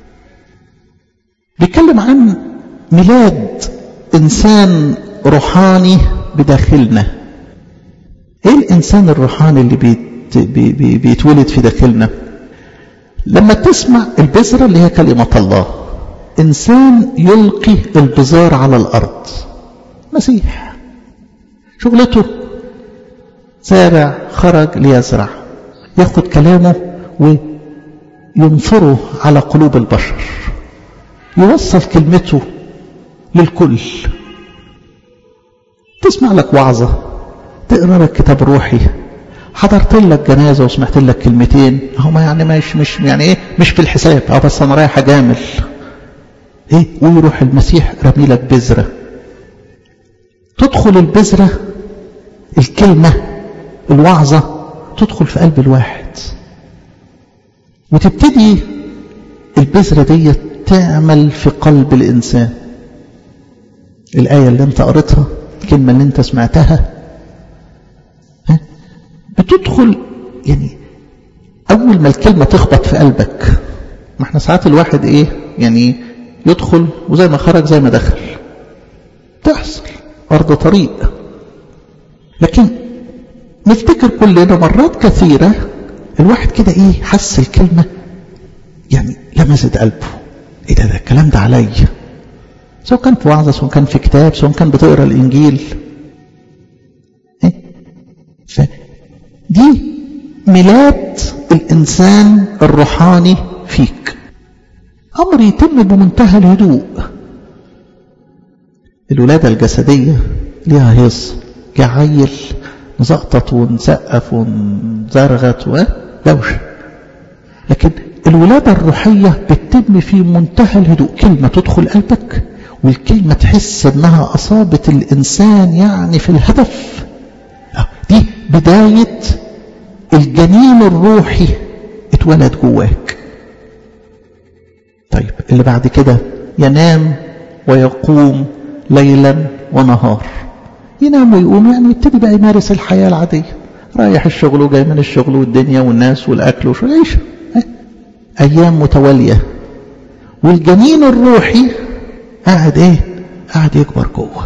Speaker 1: بيتكلم عن ميلاد إنسان روحاني بداخلنا. إيه الإنسان الروحاني اللي بيتولد في داخلنا؟ لما تسمع البذرة اللي هي كلمة الله، إنسان يلقي البذار على الأرض، مسيح شغلته زارع خرج ليزرع، ياخد كلامه وينفره على قلوب البشر، يوصل كلمته للكل. تسمع لك وعظة، تقرأ لك كتاب روحي، حضرت لك جنازة وسمعت لك كلمتين، هما يعني مش يعني ايه، مش في الحساب، بس انا رايح اجامل ايه، ويروح المسيح رمي لك بذرة، تدخل البذرة، الكلمة، الوعظة تدخل في قلب الواحد، وتبتدي البذرة دي تعمل في قلب الإنسان. الآية اللي انت قريتها، الكلمة اللي انت سمعتها، بتدخل يعني أول ما الكلمة تخبط في قلبك. ما احنا ساعات الواحد ايه يعني يدخل وزي ما خرج زي ما دخل، تحصل أرض طريق. لكن نفتكر كلنا مرات كثيرة الواحد كده ايه حس الكلمة يعني لمست قلبه، ايه ده الكلام ده عليا، سواء كان في وعظة، سواء كان في كتاب، سواء كان بتقرأ الإنجيل. فدي ميلاد الإنسان الروحاني فيك، أمر يتم بمنتهى الهدوء. الولادة الجسدية ليها هيص، جعيل نزقطط ونسقف ونزرغت ودوشة، لكن الولادة الروحية بتتم في منتهى الهدوء. كلمة تدخل قلبك، والكلمة تحس انها اصابت الانسان يعني في الهدف. دي بداية الجنين الروحي اتولد جواك. طيب اللي بعد كده ينام ويقوم ليلا ونهار. ينام ويقوم يعني يبتدي بقى يمارس الحياة العادية، رايح الشغل وجاي من الشغل والدنيا والناس والأكل وشو العيشة، أيام متوالية. والجنين الروحي قاعد ايه؟ قاعد يكبر جوه،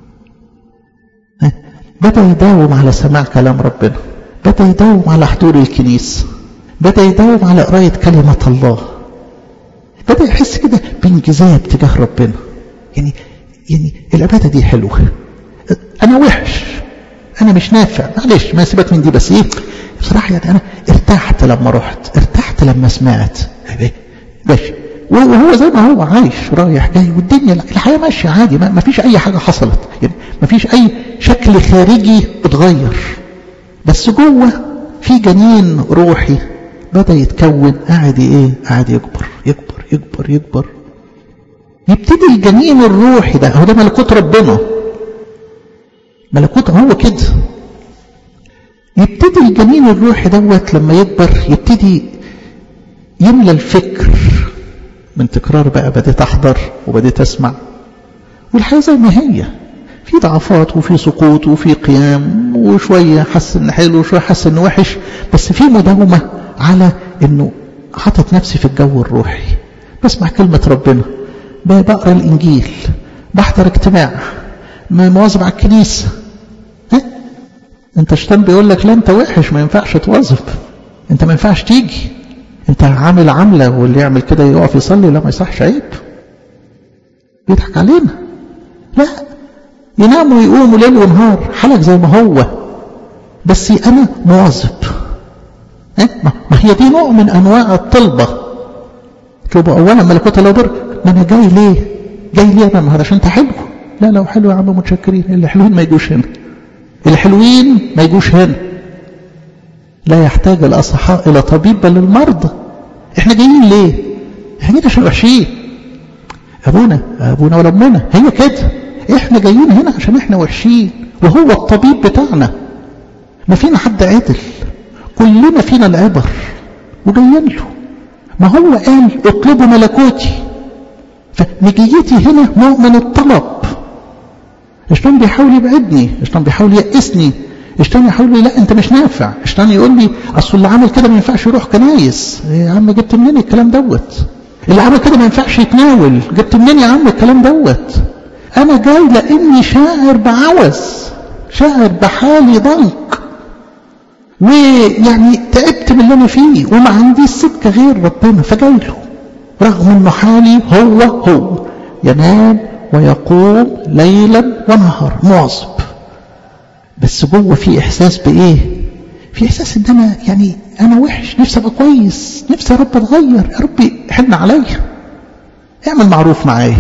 Speaker 1: بدأ يداوم على سماع كلام ربنا، بدأ يداوم على حضور الكنيسة، بدأ يداوم على قراية كلمة الله، بدأ يحس كده بانجذاب تجاه ربنا. يعني العبادة دي حلوة، أنا وحش، أنا مش نافع، معلش ما سيبك من دي، بس إيه بصراحة يعني أنا ارتحت لما رحت، ارتحت لما سمعت، ماشي. وهو زي ما هو عايش رايح جاي، والدنيا الحياة ماشية عادي، ما فيش أي حاجة حصلت، يعني ما فيش أي شكل خارجي اتغير، بس جوه في جنين روحي بدأ يتكون، قاعد ايه؟ قاعد يكبر يكبر يكبر يكبر. يبتدي الجنين الروحي ده، هو ده ملكوت ربنا، ملكوت هو كده. يبتدي الجنين الروحي دوت لما يكبر يبتدي يملى الفكر من تكرار بقى، بديت أحضر وبديت أسمع، والحياة زي ما هي، في ضعفات وفي سقوط وفي قيام، وشوية حس إن حلو وشوية حس إن وحش، بس في مداومة على إنه حطت نفسي في الجو الروحي، بسمع كلمة ربنا، بقرأ الإنجيل، بحضر اجتماع، مواظب على الكنيسة. انت شيطان بيقول لك لا انت وحش، ما ينفعش تواظب، انت ما ينفعش تيجي، انت عامل عملة واللي يعمل كده يقف يصلي، لا ما يصحش، عيب. بيضحك علينا. لا، ينام ويقوم ليل ونهار حالك زي ما هو، بس انا مواظب. ما هي دي نوع من انواع الطلبة. اطلبوا اولا ملكوت الله وبر. ما انا جاي ليه؟ جاي ليه انا النهارده؟ عشان انت حلو. لا لو حلو يا عم متشكرين، اللي حلوين ما يجوش هنا، الحلوين ما يجوش هنا. لا يحتاج الاصحاء الى طبيب بل المرضى. احنا جايين ليه؟ احنا جايين عشان وحشين. ابونا ولا امنا هي كده، احنا جايين هنا عشان احنا وحشين، وهو الطبيب بتاعنا. ما فينا حد عدل، كلنا فينا العبر وجايين له. ما هو قال اطلبوا ملكوتي، فمجيتي هنا نوع من الطلب. الشيطان بيحاول يبعدني، الشيطان بيحاول يأسني، الشيطان يحاول لي لا انت مش نافع، الشيطان يقول لي اصل اللي عمل كده ما ينفعش يروح كنايس. يا عم جبت منين الكلام دوت؟ اللي عمل كده ما ينفعش يتناول، جبت منين يا عم الكلام دوت؟ انا جاي لاني شاعر بعوز، شاعر بحالي ضنك، ويعني تعبت من اللي انا فيه وما عنديش سكه غير ربنا، فجاي له رغم انه حالي هو ينام ويقوم ليلا ونهار مواظب. بس جوه في احساس بايه؟ في احساس ان انا يعني انا وحش، نفسي ابقى كويس، نفسي يا رب اتغير، يا ربي حن عليا، اعمل معروف معايا.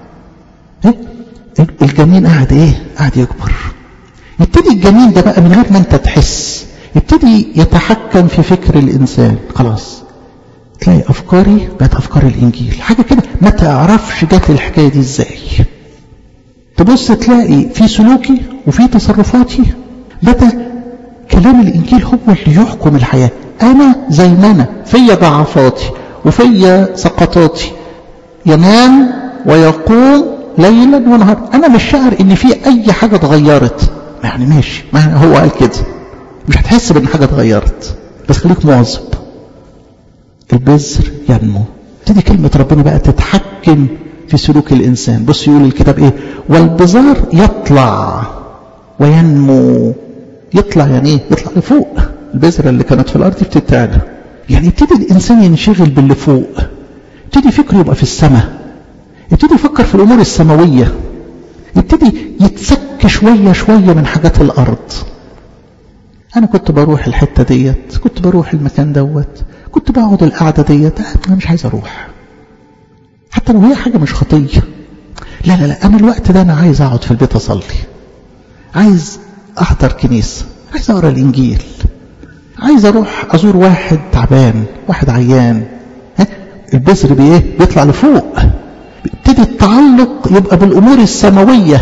Speaker 1: الجنين قاعد ايه؟ قاعد يكبر. يبتدي الجنين ده بقى من غير ما انت تحس يبتدي يتحكم في فكر الانسان. خلاص تلاقي افكاري بقت افكار الانجيل، حاجه كده ما تعرفش جت الحكايه دي ازاي. تبص تلاقي في سلوكي وفي تصرفاتي بدا كلام الانجيل هو اللي يحكم الحياه. انا زي ما انا فيا ضعفاتي وفيا سقطاتي، ينام ويقوم ليلا ونهار، انا مش شاعر ان في اي حاجه اتغيرت. يعني ماشي، ما هو قال كده، مش هتحس بان حاجه اتغيرت، بس خليك مواظب. البذر ينمو، تدي كلمه ربنا بقى تتحكم في سلوك الانسان. بص يقول الكتاب ايه؟ والبذار يطلع وينمو. يطلع يعني ايه؟ يطلع لفوق. البذره اللي كانت في الارض بتتعلى، يعني يبتدي الانسان ينشغل باللي فوق، يبتدي فكره يبقى في السماء، يبتدي يفكر في الامور السماويه، يبتدي يتسك شويه من حاجات الارض. انا كنت بروح الحته ديت، كنت بروح المكان دوت، كنت بقعد القعده ديت، انا مش عايز اروح حتى لو هي حاجه مش خطيه. لا انا الوقت ده انا عايز اقعد في البيت اصلي، عايز احضر كنيسه، عايز اقرا الانجيل، عايز اروح ازور واحد تعبان، واحد عيان. البذر بايه؟ بيطلع لفوق، بيبتدي التعلق يبقى بالامور السماويه.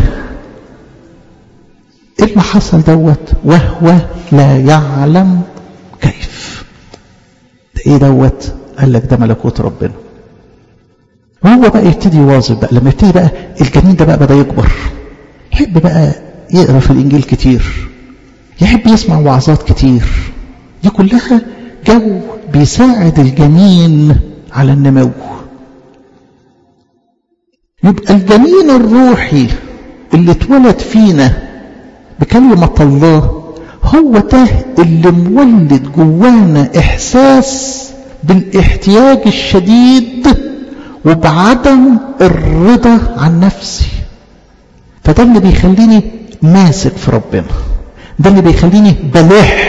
Speaker 1: ايه اللي حصل دوت؟ وهو لا يعلم كيف. ده ايه دوت؟ قال لك ده ملكوت ربنا. وهو بقى يبتدي يواظب بقى، لما يبتدي بقى الجنين ده بقى بدا يكبر، يحب بقى يقرا في الانجيل كتير، يحب يسمع وعظات كتير. دي كلها جو بيساعد الجنين على النمو. يبقى الجنين الروحي اللي اتولد فينا بكلمة الله هو ده اللي مولد جوانا احساس بالاحتياج الشديد وبعدم الرضا عن نفسي. فده اللي بيخليني ماسك في ربنا، ده اللي بيخليني بلح.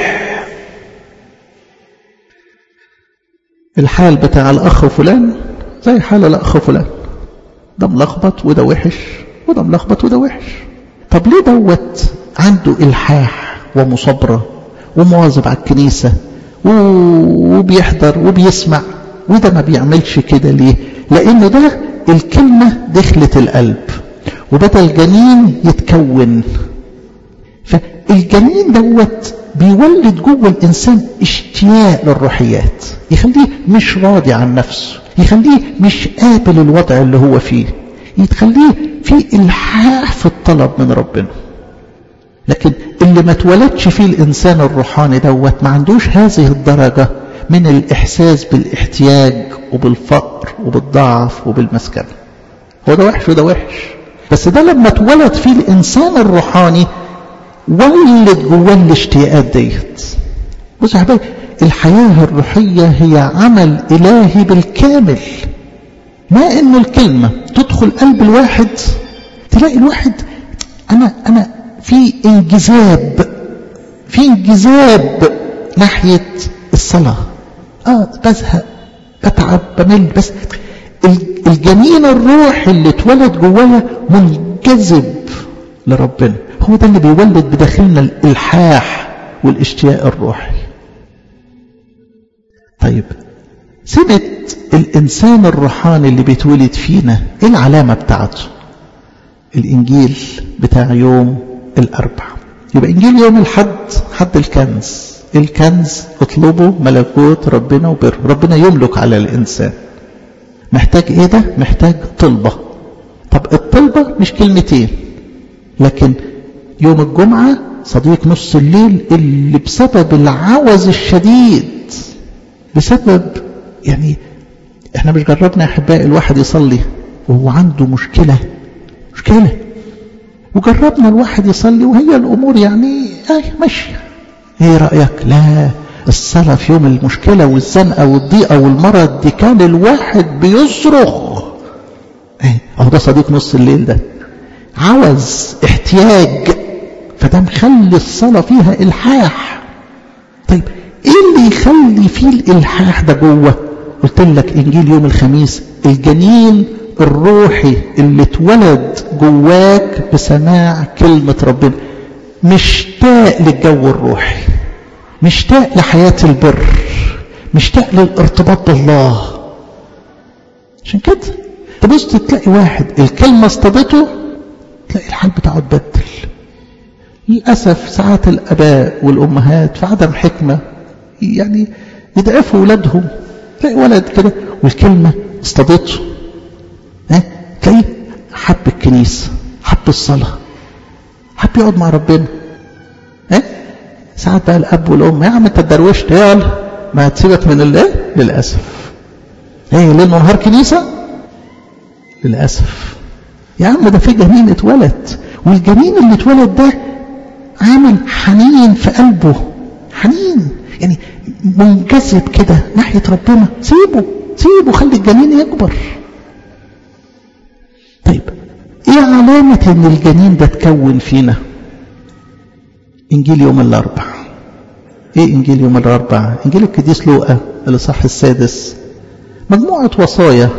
Speaker 1: الحال بتاع الاخ فلان زي حال الاخ فلان، ده ملخبط وده وحش، وده ملخبط وده وحش. طب ليه دوت عنده الحاح ومصابره ومواظب على الكنيسه وبيحضر وبيسمع، وده ما بيعملش كده ليه؟ لان ده الكلمه دخلت القلب وبدا الجنين يتكون. فالجنين دوت بيولد جوه الانسان اشتياق للروحيات، يخليه مش راضي عن نفسه، يخليه مش قابل الوضع اللي هو فيه، يتخليه في الحاح في الطلب من ربنا. لكن اللي ما اتولدش فيه الانسان الروحاني دوت ما عندوش هذه الدرجه، من الإحساس بالاحتياج وبالفقر وبالضعف وبالمسكنة. هو ده وحش وده وحش، بس ده لما اتولد فيه الإنسان الروحاني ولد جواه الاشتياقات ديت. بصوا يا حبايبي، الحياة الروحية هي عمل إلهي بالكامل. ما إن الكلمة تدخل قلب الواحد تلاقي الواحد أنا في انجذاب ناحية الصلاة. بزهق بتعب بمل، بس الجنين الروح اللي اتولد جوايا منجذب لربنا. هو ده اللي بيولد بداخلنا الإلحاح والاشتياق الروحي. طيب سمة الإنسان الروحاني اللي بيتولد فينا ايه العلامة بتاعته؟ الإنجيل بتاع يوم الأربعاء. يبقى إنجيل يوم الحد، حد الكنز اطلبوا ملكوت ربنا وبره. ربنا يملك على الإنسان. محتاج ايه ده؟ محتاج طلبة. طب الطلبة مش كلمتين، لكن يوم الجمعة صديق نص الليل اللي بسبب العوز الشديد، بسبب يعني احنا مش جربنا يا احبائي الواحد يصلي وهو عنده مشكلة، وجربنا الواحد يصلي وهي الامور يعني ماشية. ايه رأيك؟ لا، الصلاة في يوم المشكلة والزنقة والضيقة والمرض دي كان الواحد بيصرخ. اهو ده صديق نص الليل، ده عوز احتياج، فده مخلي الصلاة فيها إلحاح. طيب ايه اللي يخلي فيه الإلحاح ده جوه؟ قلت لك إنجيل يوم الخميس، الجنين الروحي اللي اتولد جواك بسماع كلمة ربنا، مشتاق للجو الروحي، مشتاق لحياة البر، مشتاق للارتباط بالله. عشان كده تبص تلاقي واحد الكلمة اصطدته تلاقي الحال بتاعه اتبدل. للأسف ساعات الآباء والأمهات في عدم حكمة يعني يضعفوا ولادهم. تلاقي ولد كده والكلمة اصطدته، تلاقيه حب الكنيسة، حب الصلاة، حب يقعد مع ربنا. ساعات بقى الأب والأم يا عم انت اتدروشت، يلا ما هتسيبك من الله. للأسف ليل ونهار كنيسة. للأسف يا عم ده في جنين اتولد، والجنين اللي اتولد ده عامل حنين في قلبه، حنين يعني منجذب كده ناحية ربنا. سيبه خلي الجنين يكبر. طيب ايه علامة ان الجنين ده تكون فينا؟ انجيل يوم الاربعاء. ايه انجيل يوم الاربعاء؟ انجيل القديس لوقا الاصحاح السادس، مجموعة وصايا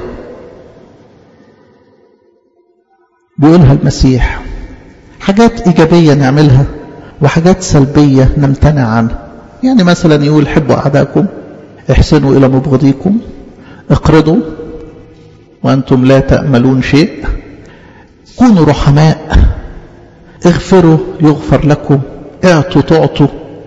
Speaker 1: بيقولها المسيح، حاجات ايجابية نعملها وحاجات سلبية نمتنع عنها. يعني مثلا يقول حبوا اعدائكم، احسنوا الى مبغضيكم، اقرضوا وانتم لا تأملون شيء، كونوا رحماء، اغفروا يغفر لكم، اعطوا تعطوا.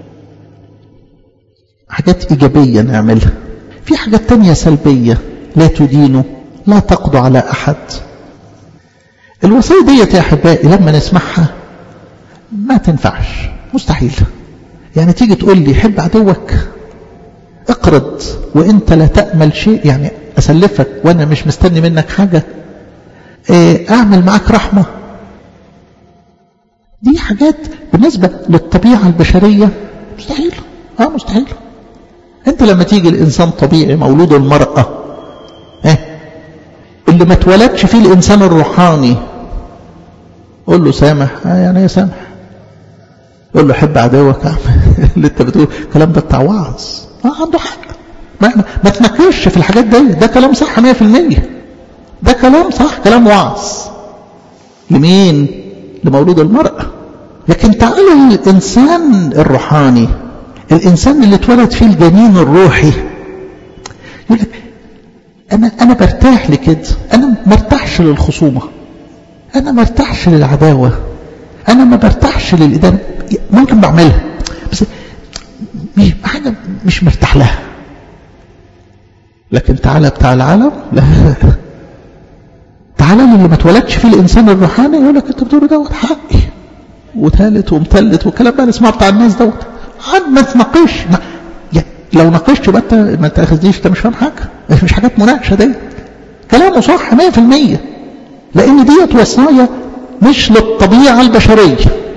Speaker 1: حاجات ايجابية نعملها. في حاجات تانية سلبية، لا تدينوا، لا تقضوا على احد. الوصايا ديت يا احبائي لما نسمعها ما تنفعش، مستحيل. يعني تيجي تقول لي حب عدوك، اقرض وانت لا تأمل شيء، يعني اسلفك وانا مش مستني منك حاجة، اعمل معاك رحمة. دي حاجات بالنسبة للطبيعة البشرية مستحيل. مستحيل. انت لما تيجي الانسان طبيعي مولود المرأة، اللي ما اتولدش فيه الانسان الروحاني، قول له سامح، يعني ايه سامح؟ قول له حب عدوك. اللي انت بتقول الكلام ده بتاع وعظ، عنده حق. ما تناقشش في الحاجات دي، ده كلام صح 100%. ده كلام صح، كلام وعظ. لمين؟ لمولود المرأة. لكن تعالوا الإنسان الروحاني، الإنسان اللي اتولد فيه الجنين الروحي، يقول لك أنا برتاح لكده، أنا مرتاحش للخصومة، أنا مرتاحش للعداوة، أنا ما برتاحش للإدانة. ممكن بعملها بس حاجة مش مرتاح لها. لكن تعالى بتاع العالم، لا، تعالى اللي ما اتولدش فيه الإنسان الروحاني يقول لك أنت بتقول دوت حقي، وثالث ومثلث والكلام بقى نسمعه بتاع الناس دوت. ما تناقش، لو ناقشت يبقى انت ما تاخذنيش، انت مش فاهم حاجه، مش حاجات مناقشه دي، كلامه صح 100%، لان ديت وصايا مش للطبيعه البشريه.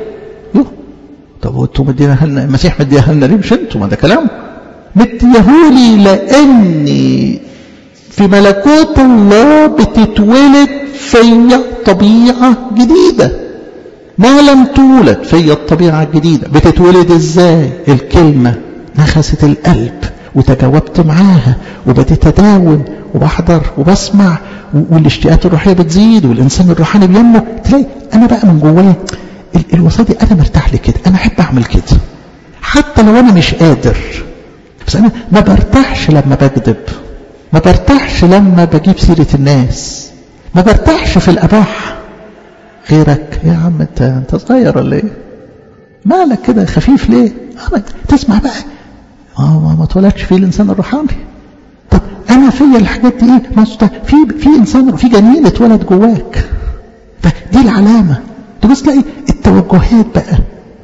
Speaker 1: طب وانتم مديها لنا، المسيح مديها لنا ليه؟ مش انتم، ما ده كلامه. مديهولي لاني في ملكوت الله بتتولد فيا طبيعه جديده، ما لم تولد فيا الطبيعه الجديده. بتتولد ازاي؟ الكلمه نخست القلب وتجاوبت معاها وبديت اداوم وبحضر وبسمع، والاشتياقات الروحيه بتزيد والانسان الروحاني بينمو. تلاقي انا بقى من جوايا الوصيه دي انا مرتاح لكده، انا احب اعمل كده حتى لو انا مش قادر. بس انا ما برتاحش لما بكذب، ما برتاحش لما بجيب سيره الناس، ما برتاحش في الاباحه. غيرك يا عم انت صغير ولا ايه؟ مالك كده خفيف ليه؟ تسمع بقى ما اتولدش فيه الانسان الروحاني. طب انا فيا الحاجات دي ايه؟ في انسان، في جنين اتولد جواك، فدي العلامه. تبص تلاقي التوجهات بقى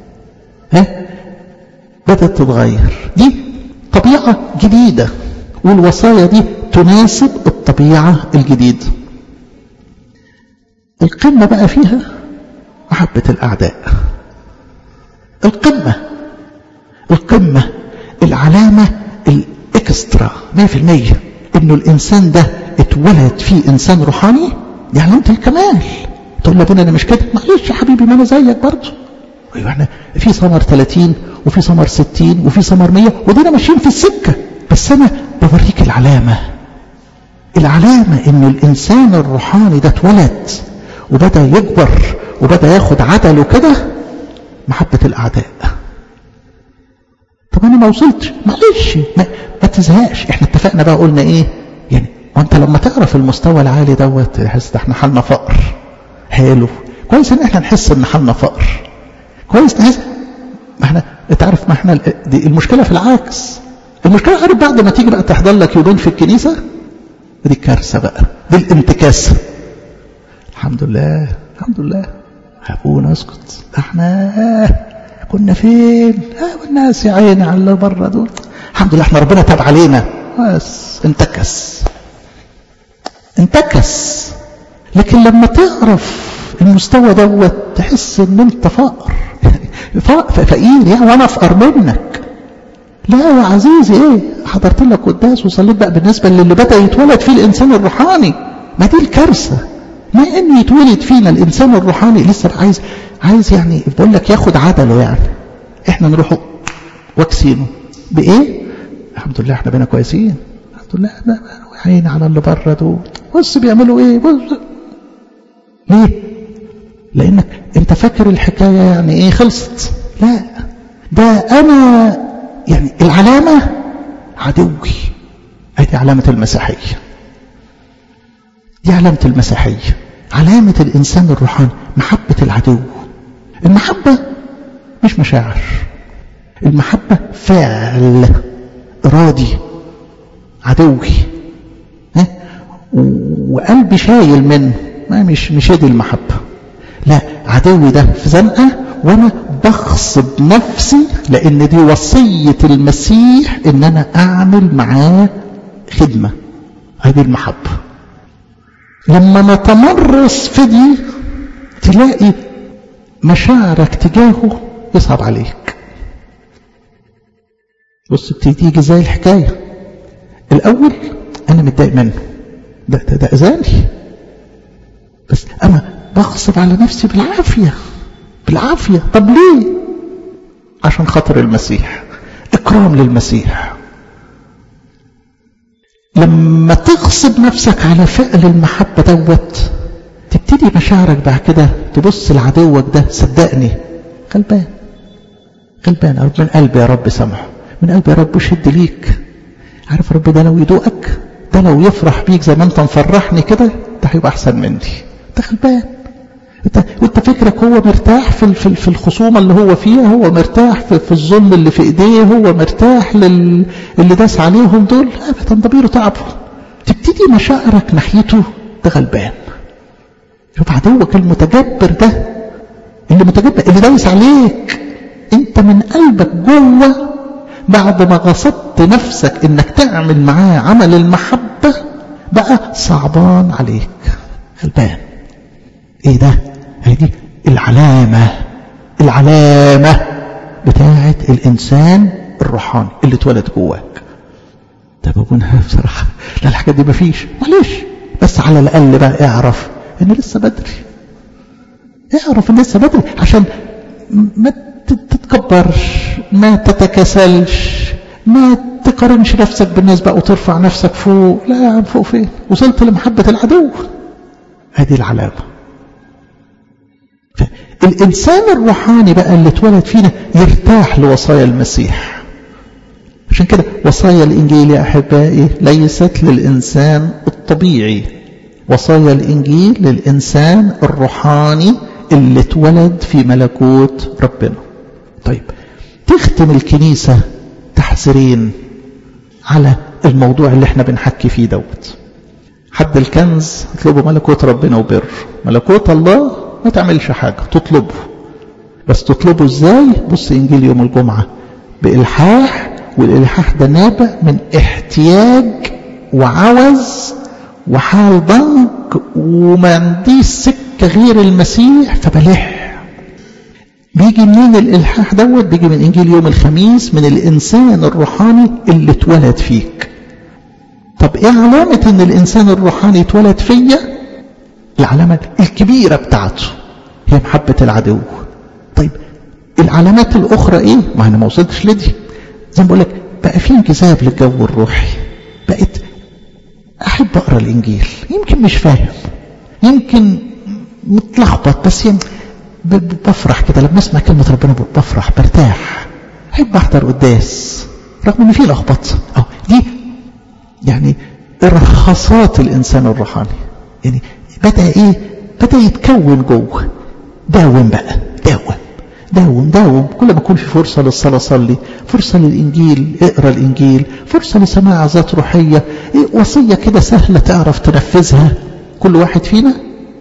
Speaker 1: بدات تتغير، دي طبيعه جديده، والوصايا دي تناسب الطبيعه الجديده. القمه بقى فيها محبه الاعداء. القمه العلامه الاكسترا 100% انه الانسان ده اتولد فيه انسان روحاني، دي علامه الكمال. تقول لابونا انا مش كده، معلش يا حبيبي ما انا زيك برضه. ايوه احنا في ثمر 30 وفي ثمر 60 وفي ثمر 100 ودينا ماشيين في السكه، بس انا بوريك العلامه انه الانسان الروحاني ده اتولد وبدا يكبر وبدا ياخد عدله كده. محبه الاعداء. طب انا ما وصلتش، معلش ما تزهقش. احنا اتفقنا بقى قلنا ايه يعني، وانت لما تعرف المستوى العالي دوت تحس احنا حالنا فقر. حلو، كويس ان احنا نحس ان حالنا فقر، كويس نحس. ما احنا تعرف، ما احنا دي المشكله في العكس. المشكله عارف بعد ما تيجي بقى تحضر لك يومين في الكنيسه، دي كارثه بقى، دي الانتكاسه. الحمد لله ابونا اسكت، احنا كنا فين؟ والناس يا عيني على اللي بره دول. الحمد لله احنا ربنا تاب علينا، بس انتكس. لكن لما تعرف المستوى دوت تحس ان انت فقير يعني، وانا افقر منك. لا يا عزيزي، ايه حضرت لك قداس وصليت بقى بالنسبه للي بدا يتولد فيه الانسان الروحاني. ما دي الكارثه، ما ان يتولد فينا الانسان الروحاني لسه بقى عايز يعني بقول لك ياخد عدله. يعني احنا نروح واكسينه بايه؟ الحمد لله احنا بقينا كويسين، الحمد لله. عيني على اللي بره دول، بص بيعملوا ايه، بص. ليه؟ لانك انت فاكر الحكايه يعني ايه خلصت. لا، ده انا يعني العلامه عدوي. ادي علامه المسيحيه، دي علامه المسيحيه، علامه الانسان الروحاني، محبه العدو. المحبه مش مشاعر، المحبه فعل ارادي. عدوي وقلبي شايل منه، ما مش دي المحبه. لا، عدوي ده في زنقه وانا بغصب نفسي، لان دي وصيه المسيح ان انا اعمل معاه خدمه. هذه المحبه. لما نتمرس في دي تلاقي مشاعرك تجاهه يصعب عليك. بص بتيجي زي الحكايه الاول، انا متضايق منه، ده اذاني، بس انا بغصب على نفسي بالعافيه. طب ليه؟ عشان خاطر المسيح، اكرام للمسيح. لما تغصب نفسك على فعل المحبه دوت، تبتدي مشاعرك بعد كده تبص لعدوك ده، صدقني غلبان من قلبي يا رب سامحه، من قلبي يا رب شد ليك. عارف رب ده لو يدوقك، ده لو يفرح بيك زي ما انت مفرحني كده، ده هيبقى احسن مني. انت غلبان، وانت فكرك هو مرتاح في الخصومه اللي هو فيها، هو مرتاح في الظلم اللي في ايديه، هو مرتاح اللي داس عليهم دول. ابدا، ضميره تعبه. تبتدي مشاعرك ناحيته، ده غلبان. شوف عدوك المتجبر ده، اللي دايس عليك، انت من قلبك جوه بعد ما غصبت نفسك انك تعمل معاه عمل المحبة بقى صعبان عليك، غلبان. ايه ده؟ هي دي العلامة بتاعة الانسان الروحاني اللي اتولد جواك. طب ابونا بصراحة لا الحاجات دي مفيش، معلش، بس على الاقل بقى اعرف ان لسه بدري، اعرف ان لسه بدري، عشان ما تتكبرش، ما تتكسلش، ما تقارنش نفسك بالنسبة وترفع نفسك فوق. لا يا عم، فوق فين؟ وصلت لمحبة العدو. هذه العلامة. الإنسان الروحاني بقى اللي اتولد فينا يرتاح لوصايا المسيح. عشان كده وصايا الإنجيل يا أحبائي ليست للإنسان الطبيعي، وصايا الإنجيل للإنسان الروحاني اللي اتولد في ملكوت ربنا. طيب، تختم الكنيسة تحذيرين على الموضوع اللي احنا بنحكي فيه دوت. حد الكنز اطلبوا ملكوت ربنا وبر. ملكوت الله ما تعملش حاجة، تطلبه، بس تطلبه ازاي؟ بص انجيل يوم الجمعة، بإلحاح، والإلحاح ده نابع من احتياج وعوز وحال ضنك وما عنديش سكة غير المسيح فبلح. بيجي منين الإلحاح دوت؟ بيجي من إنجيل يوم الخميس، من الإنسان الروحاني اللي اتولد فيك. طب إيه علامة إن الإنسان الروحاني اتولد فيا؟ العلامة الكبيرة بتاعته هي محبة العدو. طيب العلامات الأخرى إيه؟ ما أنا ما وصلتش لدي. زي ما بقول لك، بقى في انجذاب للجو الروحي، بقيت أحب أقرأ الإنجيل، يمكن مش فاهم، يمكن متلخبط، بس يعني بفرح كده لما اسمع كلمة ربنا، بفرح، برتاح، احب احضر قداس رغم ان في لخبطه. دي يعني ارهاصات الانسان الروحاني، يعني بدأ يتكون جوه. داوم بقى، داوم كل ما يكون في فرصة للصلاة صلي، فرصة للإنجيل اقرأ الإنجيل، فرصة لسماع ذات روحية، وصية كده سهلة تعرف تنفذها. كل واحد فينا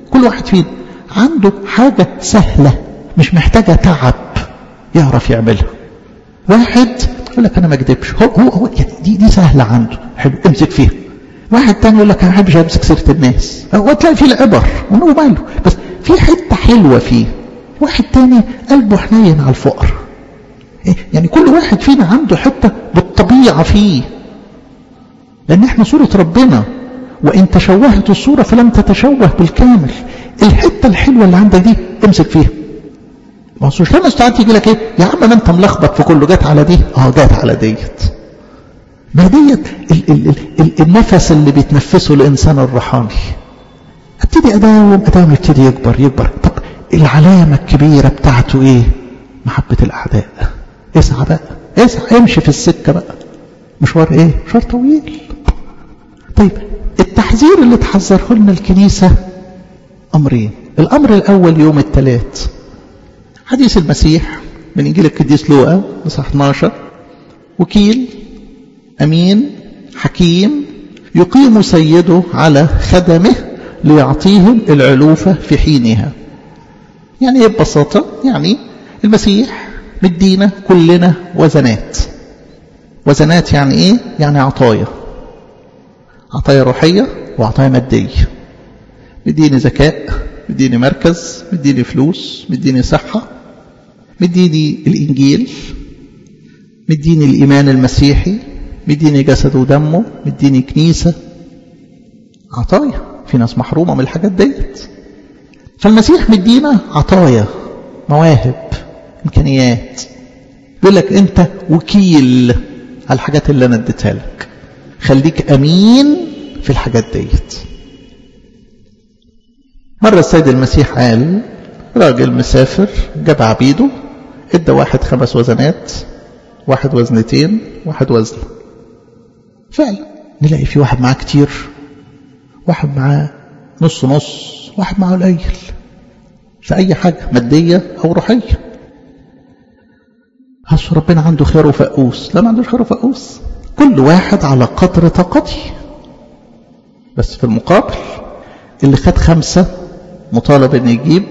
Speaker 1: عنده حاجة سهلة مش محتاجة تعب يعرف يعملها. واحد يقول لك أنا ما أكذبش، هو دي سهلة عنده، حلو امسك فيها. واحد تاني يقول لك أنا ما بحبش أمسك سيرة الناس، وتلاقي فيه العبر وإنه ماله، بس في حتة حلوة فيه. واحد تاني قلبه حنين على الفقر. يعني كل واحد فينا عنده حتة بالطبيعة فيه، لأن احنا صورة ربنا، وإن تشوهت الصورة فلم تتشوه بالكامل. الحتة الحلوة اللي عندك دي امسك فيها. ما هو مش لما استعاد يجي لك ايه يا عم ما انت ملخبط في كله، جات على دي، جات على ديت. ما ديت النفس اللي بيتنفسه الانسان الروحاني. ابتدي اداوم يبتدي يكبر. طب العلامة الكبيرة بتاعته ايه؟ محبة الاعداء. اسعى بقى، امشي في السكة بقى، مشوار طويل. طيب التحذير اللي تحذره لنا الكنيسة أمرين. الأمر الأول يوم الثلاث، حديث المسيح من إنجيل القديس لوقا اصحاح 12: وكيل أمين حكيم يقيم سيده على خدمه ليعطيهم العلوفة في حينها. يعني ببساطة يعني المسيح مدينا كلنا وزنات. يعني ايه؟ يعني عطايا روحية وعطايا مادية. مديني ذكاء، مديني مركز، مديني فلوس، مديني صحة، مديني الإنجيل، مديني الإيمان المسيحي، مديني جسد ودمه، مديني كنيسة. عطايا. في ناس محرومة من الحاجات ديت. فالمسيح مدينا عطايا، مواهب، إمكانيات. بيقول لك أنت وكيل على الحاجات اللي أنا اديتها لك، خليك أمين في الحاجات ديت. مرة السيد المسيح قال راجل مسافر جاب عبيده، ادى واحد 5 وزنات، واحد 2 وزن، واحد وزن. فعلا نلاقي في واحد معاه كتير، واحد معاه نص، واحد معاه قليل في أي حاجة مادية أو روحية. هس ربنا عنده خير وفقوس؟ لا، ما عندوش خير وفقوس. كل واحد على قدر طاقته. بس في المقابل اللي خد 5 مطالب ان يجيب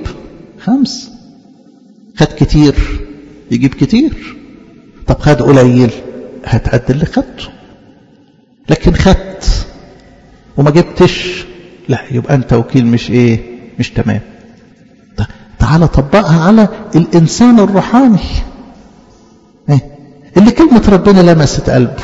Speaker 1: 5. خد كتير يجيب كتير. طب خد قليل هتقد اللي خدته. لكن خدت وما جبتش، لا، يبقى انت وكيل مش تمام. تعالى طبقها على الانسان الروحاني اللي كلمة ربنا لمست قلبه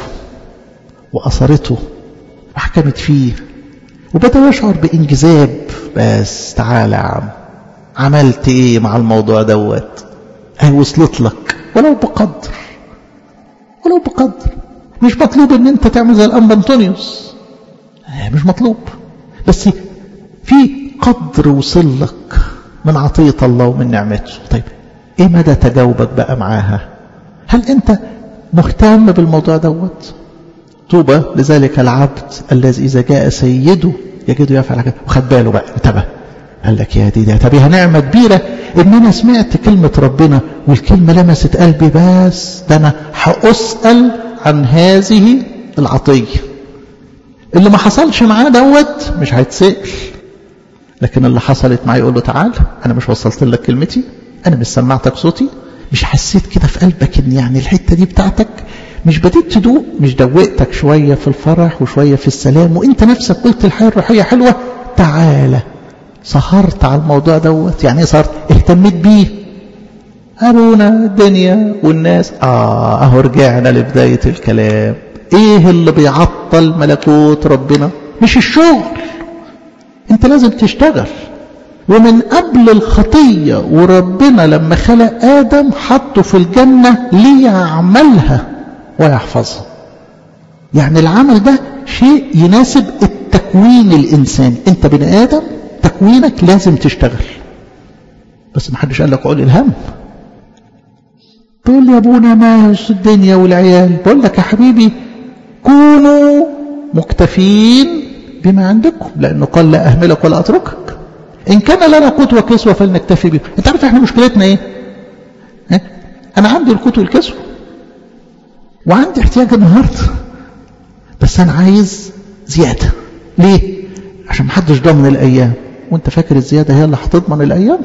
Speaker 1: وأثرته وحكمت فيه وبدأ يشعر بإنجذاب. بس تعالى يا عم، عملت ايه مع الموضوع دوت؟ وصلت لك ولو بقدر، ولو بقدر. مش مطلوب ان انت تعمل زي الأنبا أنطونيوس، مش مطلوب، بس في قدر وصل لك من عطية الله ومن نعمته. طيب ايه مدى تجاوبك بقى معاها؟ هل انت مهتم بالموضوع دوت؟ طوبى لذلك العبد الذي إذا جاء سيده يجده يفعل كده. وخد باله بقى، انتبه، قال لك يا دي طب نعمة كبيرة ان انا سمعت كلمة ربنا والكلمة لمست قلبي، بس ده انا هأسأل عن هذه العطية. اللي ما حصلش معاه دوت مش هيتسأل، لكن اللي حصلت معاه يقول له تعال، انا مش وصلت لك كلمتي، انا مش سمعتك صوتي، مش حسيت كده في قلبك ان يعني الحتة دي بتاعتك، مش بديت تدوق، مش دوقتك شوية في الفرح وشوية في السلام وانت نفسك قلت الحياة الروحية حلوة، تعالى. سهرت على الموضوع دوت. يعني ايه سهرت؟ اهتميت بيه. ابونا الدنيا والناس، اهو رجعنا لبداية الكلام. ايه اللي بيعطل ملكوت ربنا؟ مش الشغل، انت لازم تشتغل. ومن قبل الخطية وربنا لما خلق آدم حطه في الجنة ليعملها ويحفظها. يعني العمل ده شيء يناسب التكوين الإنساني. انت بني آدم، تكوينك لازم تشتغل. بس ما حدش قال لك قول الهم. تقول لي يا ابونا ما الدنيا والعيال. بقول لك يا حبيبي كونوا مكتفين بما عندكم، لأنه قال لا أهملك ولا أتركك. إن كان لنا قوت وكسوة فلنكتفي به. أنت عارف إحنا مشكلتنا إيه؟ أنا عندي القوت والكسوة وعندي احتياج النهاردة، بس أنا عايز زيادة. ليه؟ عشان محدش ضامن الأيام. وأنت فاكر الزيادة هي اللي هتضمن الأيام؟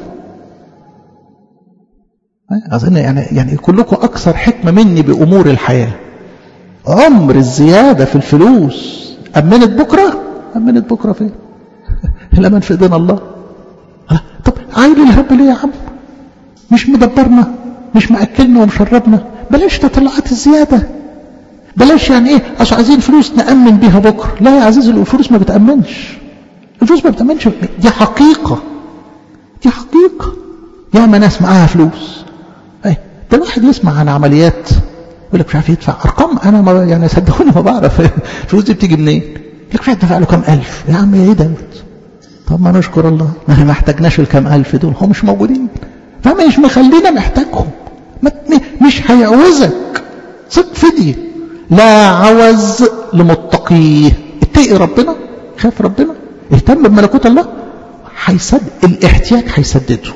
Speaker 1: أظن يعني كلكم أكثر حكمة مني بأمور الحياة. عمر الزيادة في الفلوس أمنت بكرة؟ أمنت بكرة فين؟ الأمن في إيدينا الله. طب عايل الهم ليه يا عم؟ مش مدبرنا، مش مأكلنا ومشربنا. بلاش تطلعات الزيادة، بلاش يعني ايه عشان عايزين فلوس نأمن بيها بكرة. لا يا عزيزي، الفلوس ما بتأمنش، الفلوس ما بتأمنش. دي حقيقة، دي حقيقة. ياما ناس معاها فلوس، ده الواحد يسمع عن عمليات يقول لك مش عارف يدفع ارقام. انا ما يعني صدقوني ما بعرف الفلوس دي بتيجي منين. يقول لك مش عارف دفع له كام الف. يا عم ايه دوت؟ طب ما نشكر الله، ما احتاجناش الكام الف دول، هم مش موجودين، فمش مخلينا محتاجهم. مش هيعوزك. صدق فدي لا عوز لمتقيه. اتقي ربنا، خاف ربنا، اهتم بملكوت الله، هيسد الاحتياج، هيسدده.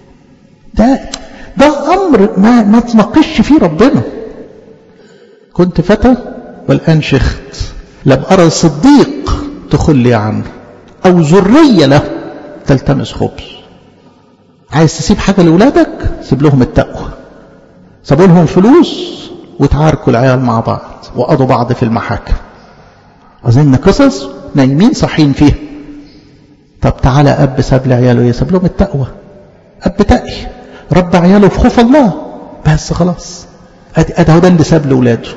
Speaker 1: ده امر ما تناقش فيه ربنا. كنت فتى والان شخت، لم ارى صديق تخلي عنه او ذريه له تلتمس خبز. عايز تسيب حاجه لاولادك؟ سيب لهم التقوى. سيبوا لهم فلوس وتعاركوا العيال مع بعض وقضوا بعض في المحاكم. اظن قصص نايمين صاحيين فيها. طب تعالى اب ساب لعياله ايه؟ ساب لهم التقوى. اب تقي رب عياله في خوف الله، بس خلاص ادي هو ده اللي ساب لاولاده.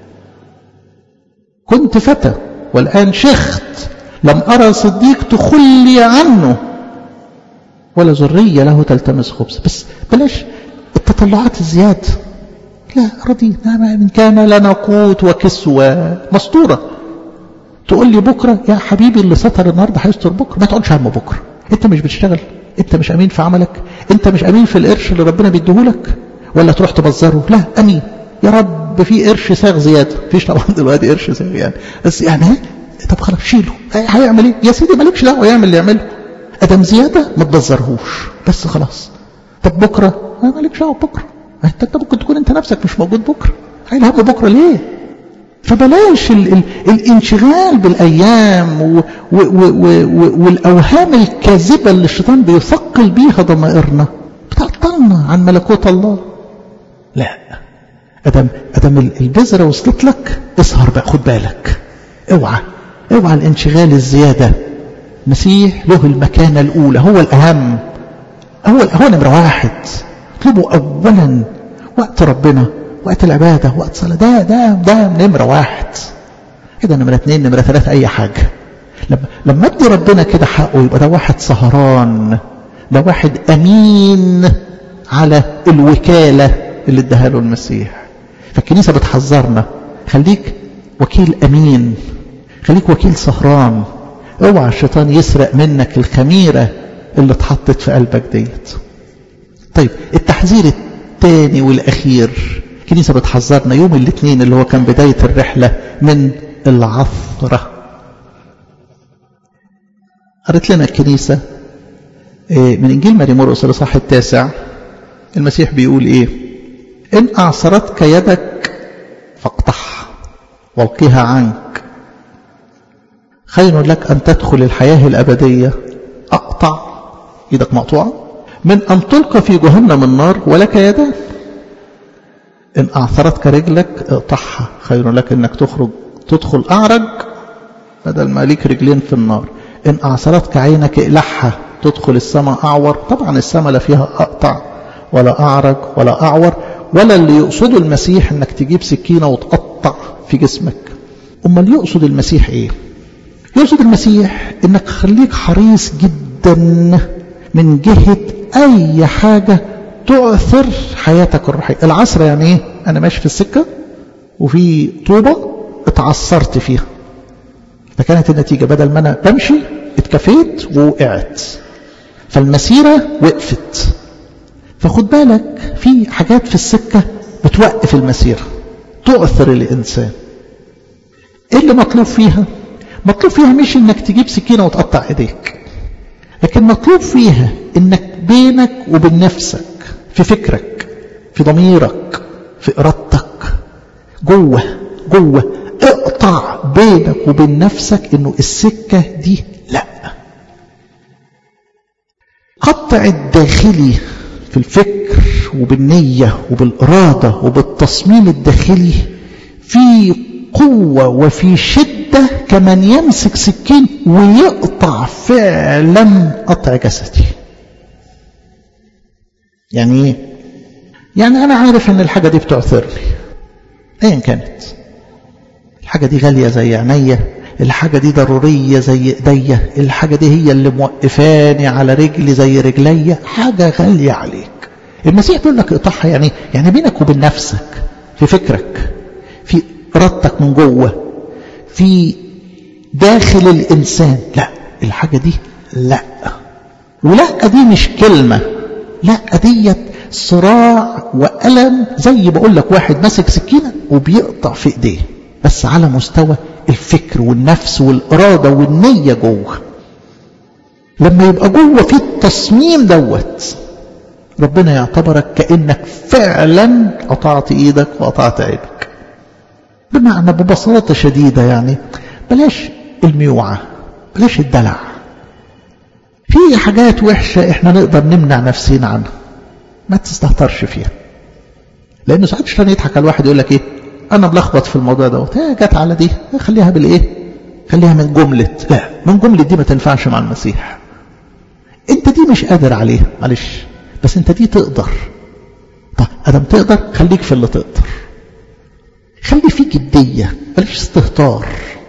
Speaker 1: كنت فتى والان شخت، لم ارى صديق تخلي عنه ولا ذريه له تلتمس خبز. بس بلاش التطلعات الزياده. لا رضينا ان كان لنا قوت وكسوة مستوره. تقول لي بكره يا حبيبي اللي ستر النهارده هيستر بكره. ما تقولش هم بكره. انت مش بتشتغل، انت مش امين في عملك، انت مش امين في القرش اللي ربنا بيديهولك، ولا تروح تبذره. لا، امين يا رب. في قرش ساغ زياده، فيش طبعا دلوقتي قرش ساغ يعني، بس يعني طب خلاص شيله. هيعمل ايه يا سيدي؟ مالكش دعوه، يعمل اللي يعمله. ادم زياده ما تبذرهوش، بس خلاص. طب بكره مالكش دعوه بكره. انت ممكن تكون انت نفسك مش موجود بكره. عايل هم بكره ليه؟ فبلاش الانشغال بالايام والاوهام الكاذبه اللي الشيطان بيثقل بيها ضمائرنا، بتعطلنا عن ملكوت الله. لا، ادم البذرة وصلت لك، اسهر بقى، خد بالك، اوعى الانشغال الزيادة. المسيح له المكانة الأولى، هو الأهم، هو نمرة واحد. اطلبوا أولا وقت ربنا، وقت العبادة، وقت صلاة، ده نمرة واحد. كده نمرة 2 نمرة 3 أي حاجة. لما ادي ربنا كده حقه، يبقى ده واحد سهران، ده واحد أمين على الوكالة اللي اداها له المسيح. فالكنيسة بتحذرنا، خليك وكيل أمين، خليك وكيل سهران، اوعى الشيطان يسرق منك الخميرة اللي اتحطت في قلبك ديت. طيب التحذير الثاني والأخير، الكنيسة بتحذرنا يوم الاثنين اللي هو كان بداية الرحلة من العثرة. قرأت لنا الكنيسة من إنجيل ماري مرقس الإصحاح 9، المسيح بيقول إيه؟ إن أعصرتك يدك فاقطعها والقها عنك، خير لك أن تدخل الحياة الأبدية، أقطع إيدك مقطوعة، من أن تلقى في جهنم النار ولك يدان. إن أعثرتك رجلك اقطعها، خير لك أنك تدخل أعرج بدل ما ليك رجلين في النار. إن أعثرتك عينك اقلعها، تدخل السماء أعور. طبعا السماء لا فيها أقطع ولا أعرج ولا أعور، ولا اللي يقصده المسيح أنك تجيب سكينة وتقطع في جسمك. أما اللي يقصد المسيح إيه؟ يقصد المسيح أنك خليك حريص جدا من جهة أي حاجة تعثر حياتك الروحية. العثرة يعني إيه؟ أنا ماشي في السكة وفي طوبة اتعثرت فيها، فكانت النتيجة بدل ما أنا بمشي اتكفيت ووقعت، فالمسيرة وقفت. فخد بالك في حاجات في السكة بتوقف المسيرة، تؤثر الإنسان. إيه اللي مطلوب فيها؟ مطلوب فيها مش إنك تجيب سكينة وتقطع إيديك، لكن مطلوب فيها إنك بينك وبين نفسك، في فكرك، في ضميرك، في إرادتك، جوه اقطع بينك وبين نفسك إنه السكة دي لا. قطع الداخلي في الفكر وبالنية وبالإرادة وبالتصميم الداخلي في قوة وفي شدة كمن يمسك سكين ويقطع فعلا قطع جسدي. يعني ايه؟ يعني أنا عارف أن الحاجة دي بتعثرني أيا كانت، الحاجة دي غالية زي عينيا، الحاجة دي ضرورية زي ايديا، الحاجة دي هي اللي موقفاني على رجلي زي رجليا، حاجة غالية عليك. المسيح بيقول لك اقطعها. يعني بينك وبين نفسك، في فكرك، في إرادتك من جوه، في داخل الإنسان، لا الحاجة دي لا. ولا دي مش كلمة، لا ديت صراع وألم، زي بقول لك واحد ماسك سكينة وبيقطع في ايديه، بس على مستوى الفكر والنفس والإرادة والنية جوه. لما يبقى جوه في التصميم دوت، ربنا يعتبرك كأنك فعلا قطعت ايدك وقطعت عينك. بمعنى ببساطة شديدة، يعني بلاش الميوعة، بلاش الدلع. في حاجات وحشة احنا نقدر نمنع نفسنا عنها، ما تستهترش فيها، لأنه ساعات الشيطان يضحك على الواحد يقول لك ايه، أنا ملخبط في الموضوع دوت، جت على دي، خليها بالإيه؟ خليها من جملة. لا، من جملة دي ما تنفعش مع المسيح. أنت دي مش قادر عليها، معلش، بس أنت دي تقدر. طب أدم تقدر، خليك في اللي تقدر. خلي فيه جدية، بلاش استهتار.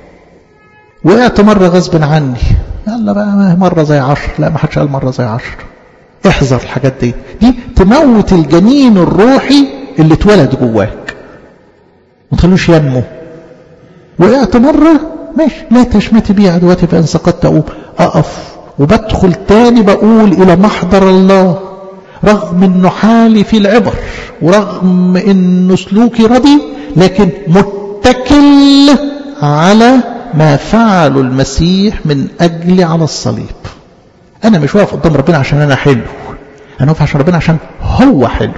Speaker 1: وقعت مرة غصب عني، يلا بقى مرة زي 10، لا ما حدش قال مرة زي 10. احذر الحاجات دي تموت الجنين الروحي اللي اتولد جواك، ما تخلوش ينمو. وقعت مرة ماشي، لا تشمتي بي عدواتي فإن سقطت أقف وبدخل تاني، بقول إلى محضر الله، رغم إنه حالي في العبر ورغم إنه سلوكي ردي، لكن متكل على ما فعله المسيح من أجلي على الصليب. أنا مش واقف قدام ربنا عشان أنا حلو، أنا واقف عشان ربنا عشان هو حلو.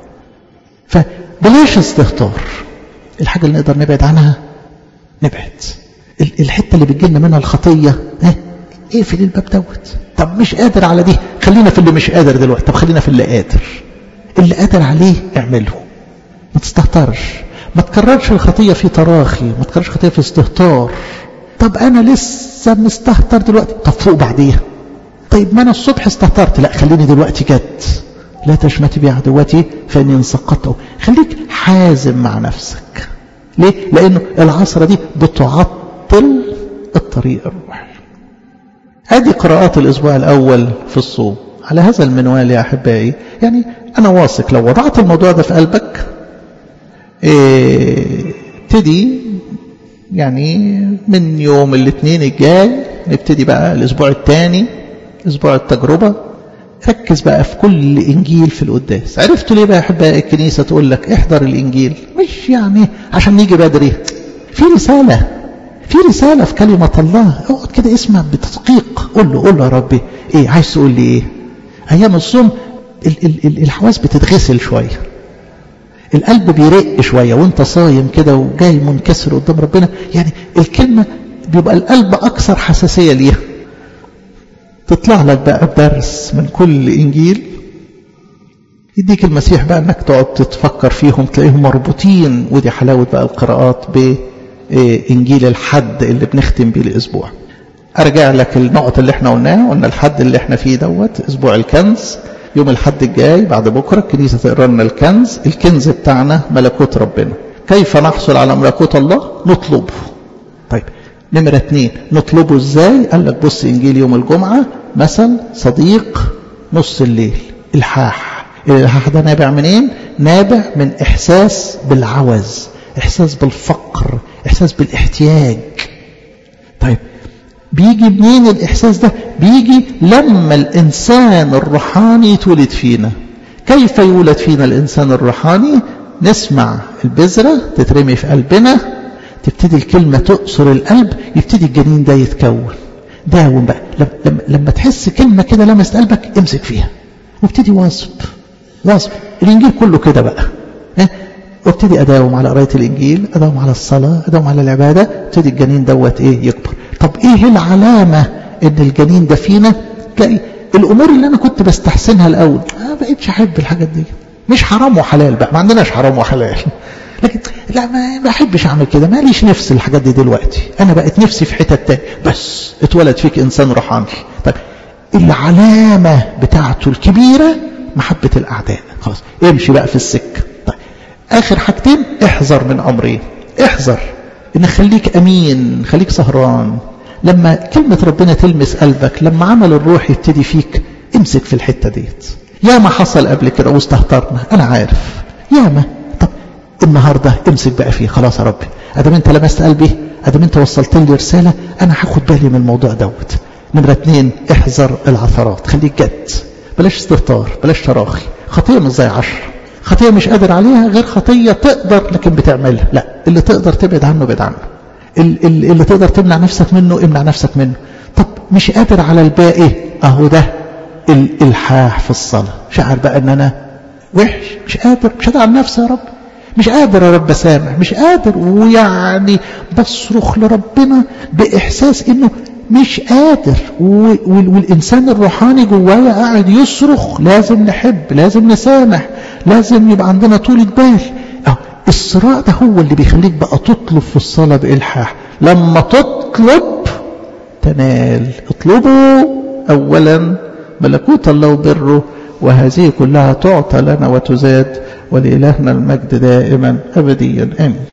Speaker 1: فبلاش استهتار. الحاجة اللي نقدر نبعد عنها نبعد. الحتة اللي بتجيلنا منها الخطية اقفل الباب دوت. طب مش قادر على دي، خلينا في اللي مش قادر دلوقتي. طب خلينا في اللي قادر، اللي قادر عليه اعمله. ما تستهترش، ما تكررش الخطية في تراخي، ما تكررش الخطية في استهتار. طب أنا لسه مستهتر دلوقتي، طب فوق بعديها. طيب ما أنا الصبح استهترت، لا خليني دلوقتي جد. لا تشمتي بعدوتي فإني إن سقطت. خليك حازم مع نفسك. ليه؟ لأنه العصرة دي بتعطل الطريق الروحي. هذه قراءات الأسبوع الأول في الصوم على هذا المنوال يا أحبائي. يعني أنا واثق لو وضعت الموضوع ده في قلبك ابتدي يعني من يوم الاثنين الجاي نبتدي بقى الأسبوع الثاني، أسبوع التجربة. ركز بقى في كل إنجيل في القداس. عرفتوا ليه بقى يا أحبائي الكنيسة تقول لك احضر الإنجيل؟ مش يعني عشان نيجي بدري، في رسالة في كلمة الله. اقعد كده اسمع بتدقيق، قول له يا ربي ايه عايز تقول لي ايه. ايام الصوم الحواس بتتغسل شوية، القلب بيرق شوية وانت صايم كده وجاي منكسر قدام ربنا. يعني الكلمة بيبقى القلب اكثر حساسية ليها. تطلع لك بقى درس من كل انجيل، يديك المسيح بقى انك تقعد تتفكر فيهم، تلاقيهم مربوطين. ودي حلاوة بقى القراءات بإنجيل الحد اللي بنختم بيه الأسبوع. أرجع لك النقطة اللي احنا قلنا الحد اللي احنا فيه دوت أسبوع الكنز. يوم الحد الجاي بعد بكرة الكنيسة تقرأ لنا الكنز بتاعنا ملكوت ربنا. كيف نحصل على ملكوت الله؟ نطلبه. طيب نمرة 2 نطلبه ازاي؟ قال لك بص إنجيل يوم الجمعة مثل صديق نص الليل. الحاح ده نابع منين؟ نابع من إحساس بالعوز، إحساس بالفقر، إحساس بالاحتياج. طيب بيجي منين الإحساس ده؟ بيجي لما الإنسان الروحاني يتولد فينا. كيف يولد فينا الإنسان الروحاني؟ نسمع البذرة تترمي في قلبنا، تبتدي الكلمة تؤثر القلب، يبتدي الجنين ده يتكون. داوم بقى لما تحس كلمة كده لمست قلبك امسك فيها وابتدي واظب. الإنجيل كله كده بقى. وابتدي أداوم على قراية الإنجيل، أداوم على الصلاة، أداوم على العبادة، ابتدي الجنين دوت يكبر. طب إيه العلامة إن الجنين ده فينا؟ تلاقي الأمور اللي أنا كنت بستحسنها الأول ما بقيتش أحب الحاجات دي. مش حرام وحلال بقى، ما عندناش حرام وحلال، لكن لا ما بحبش أعمل كده، ما ليش نفس الحاجات دي دلوقتي. أنا بقيت نفسي في حتة تاني. بس اتولد فيك إنسان روحاني. طيب العلامة بتاعته الكبيرة محبة الأعداء. خلاص امشي بقى في السكة. طيب آخر حاجتين، احذر من أمرين. احذر إن خليك أمين، خليك سهران. لما كلمة ربنا تلمس قلبك، لما عمل الروح يبتدي فيك، امسك في الحتة ديت. يا ما حصل قبل كده واستهترنا، أنا عارف يا ما. طب النهاردة امسك بقى فيه. خلاص يا ربي أدام أنت لمست قلبي، أدام أنت وصلت لي رسالة، أنا هاخد بالي من الموضوع دوت. نمرة 2 احذر العثرات، خليك جد، بلاش استهتار، بلاش تراخي. خطية مش زي 10. خطية مش قادر عليها غير خطية تقدر لكن بتعملها. لا، اللي تقدر تبعد عنه ابعد عنه، اللي تقدر تمنع نفسك منه امنع نفسك منه. طب مش قادر على الباقي، اهو ده الالحاح في الصلاة. شعر بقى ان انا وحش، مش قادر على نفسي يا رب، مش قادر يا رب اسامح، مش قادر، ويعني بصرخ لربنا باحساس انه مش قادر. والإنسان الروحاني جوايا قاعد يصرخ لازم نحب، لازم نسامح، لازم يبقى عندنا طولة بال. الصراع ده هو اللي بيخليك بقى تطلب في الصلاة بإلحاح. لما تطلب تنال. اطلبوا أولا ملكوت الله وبره، وهذه كلها تعطى لنا وتزاد. ولإلهنا المجد دائما أبديا آمين.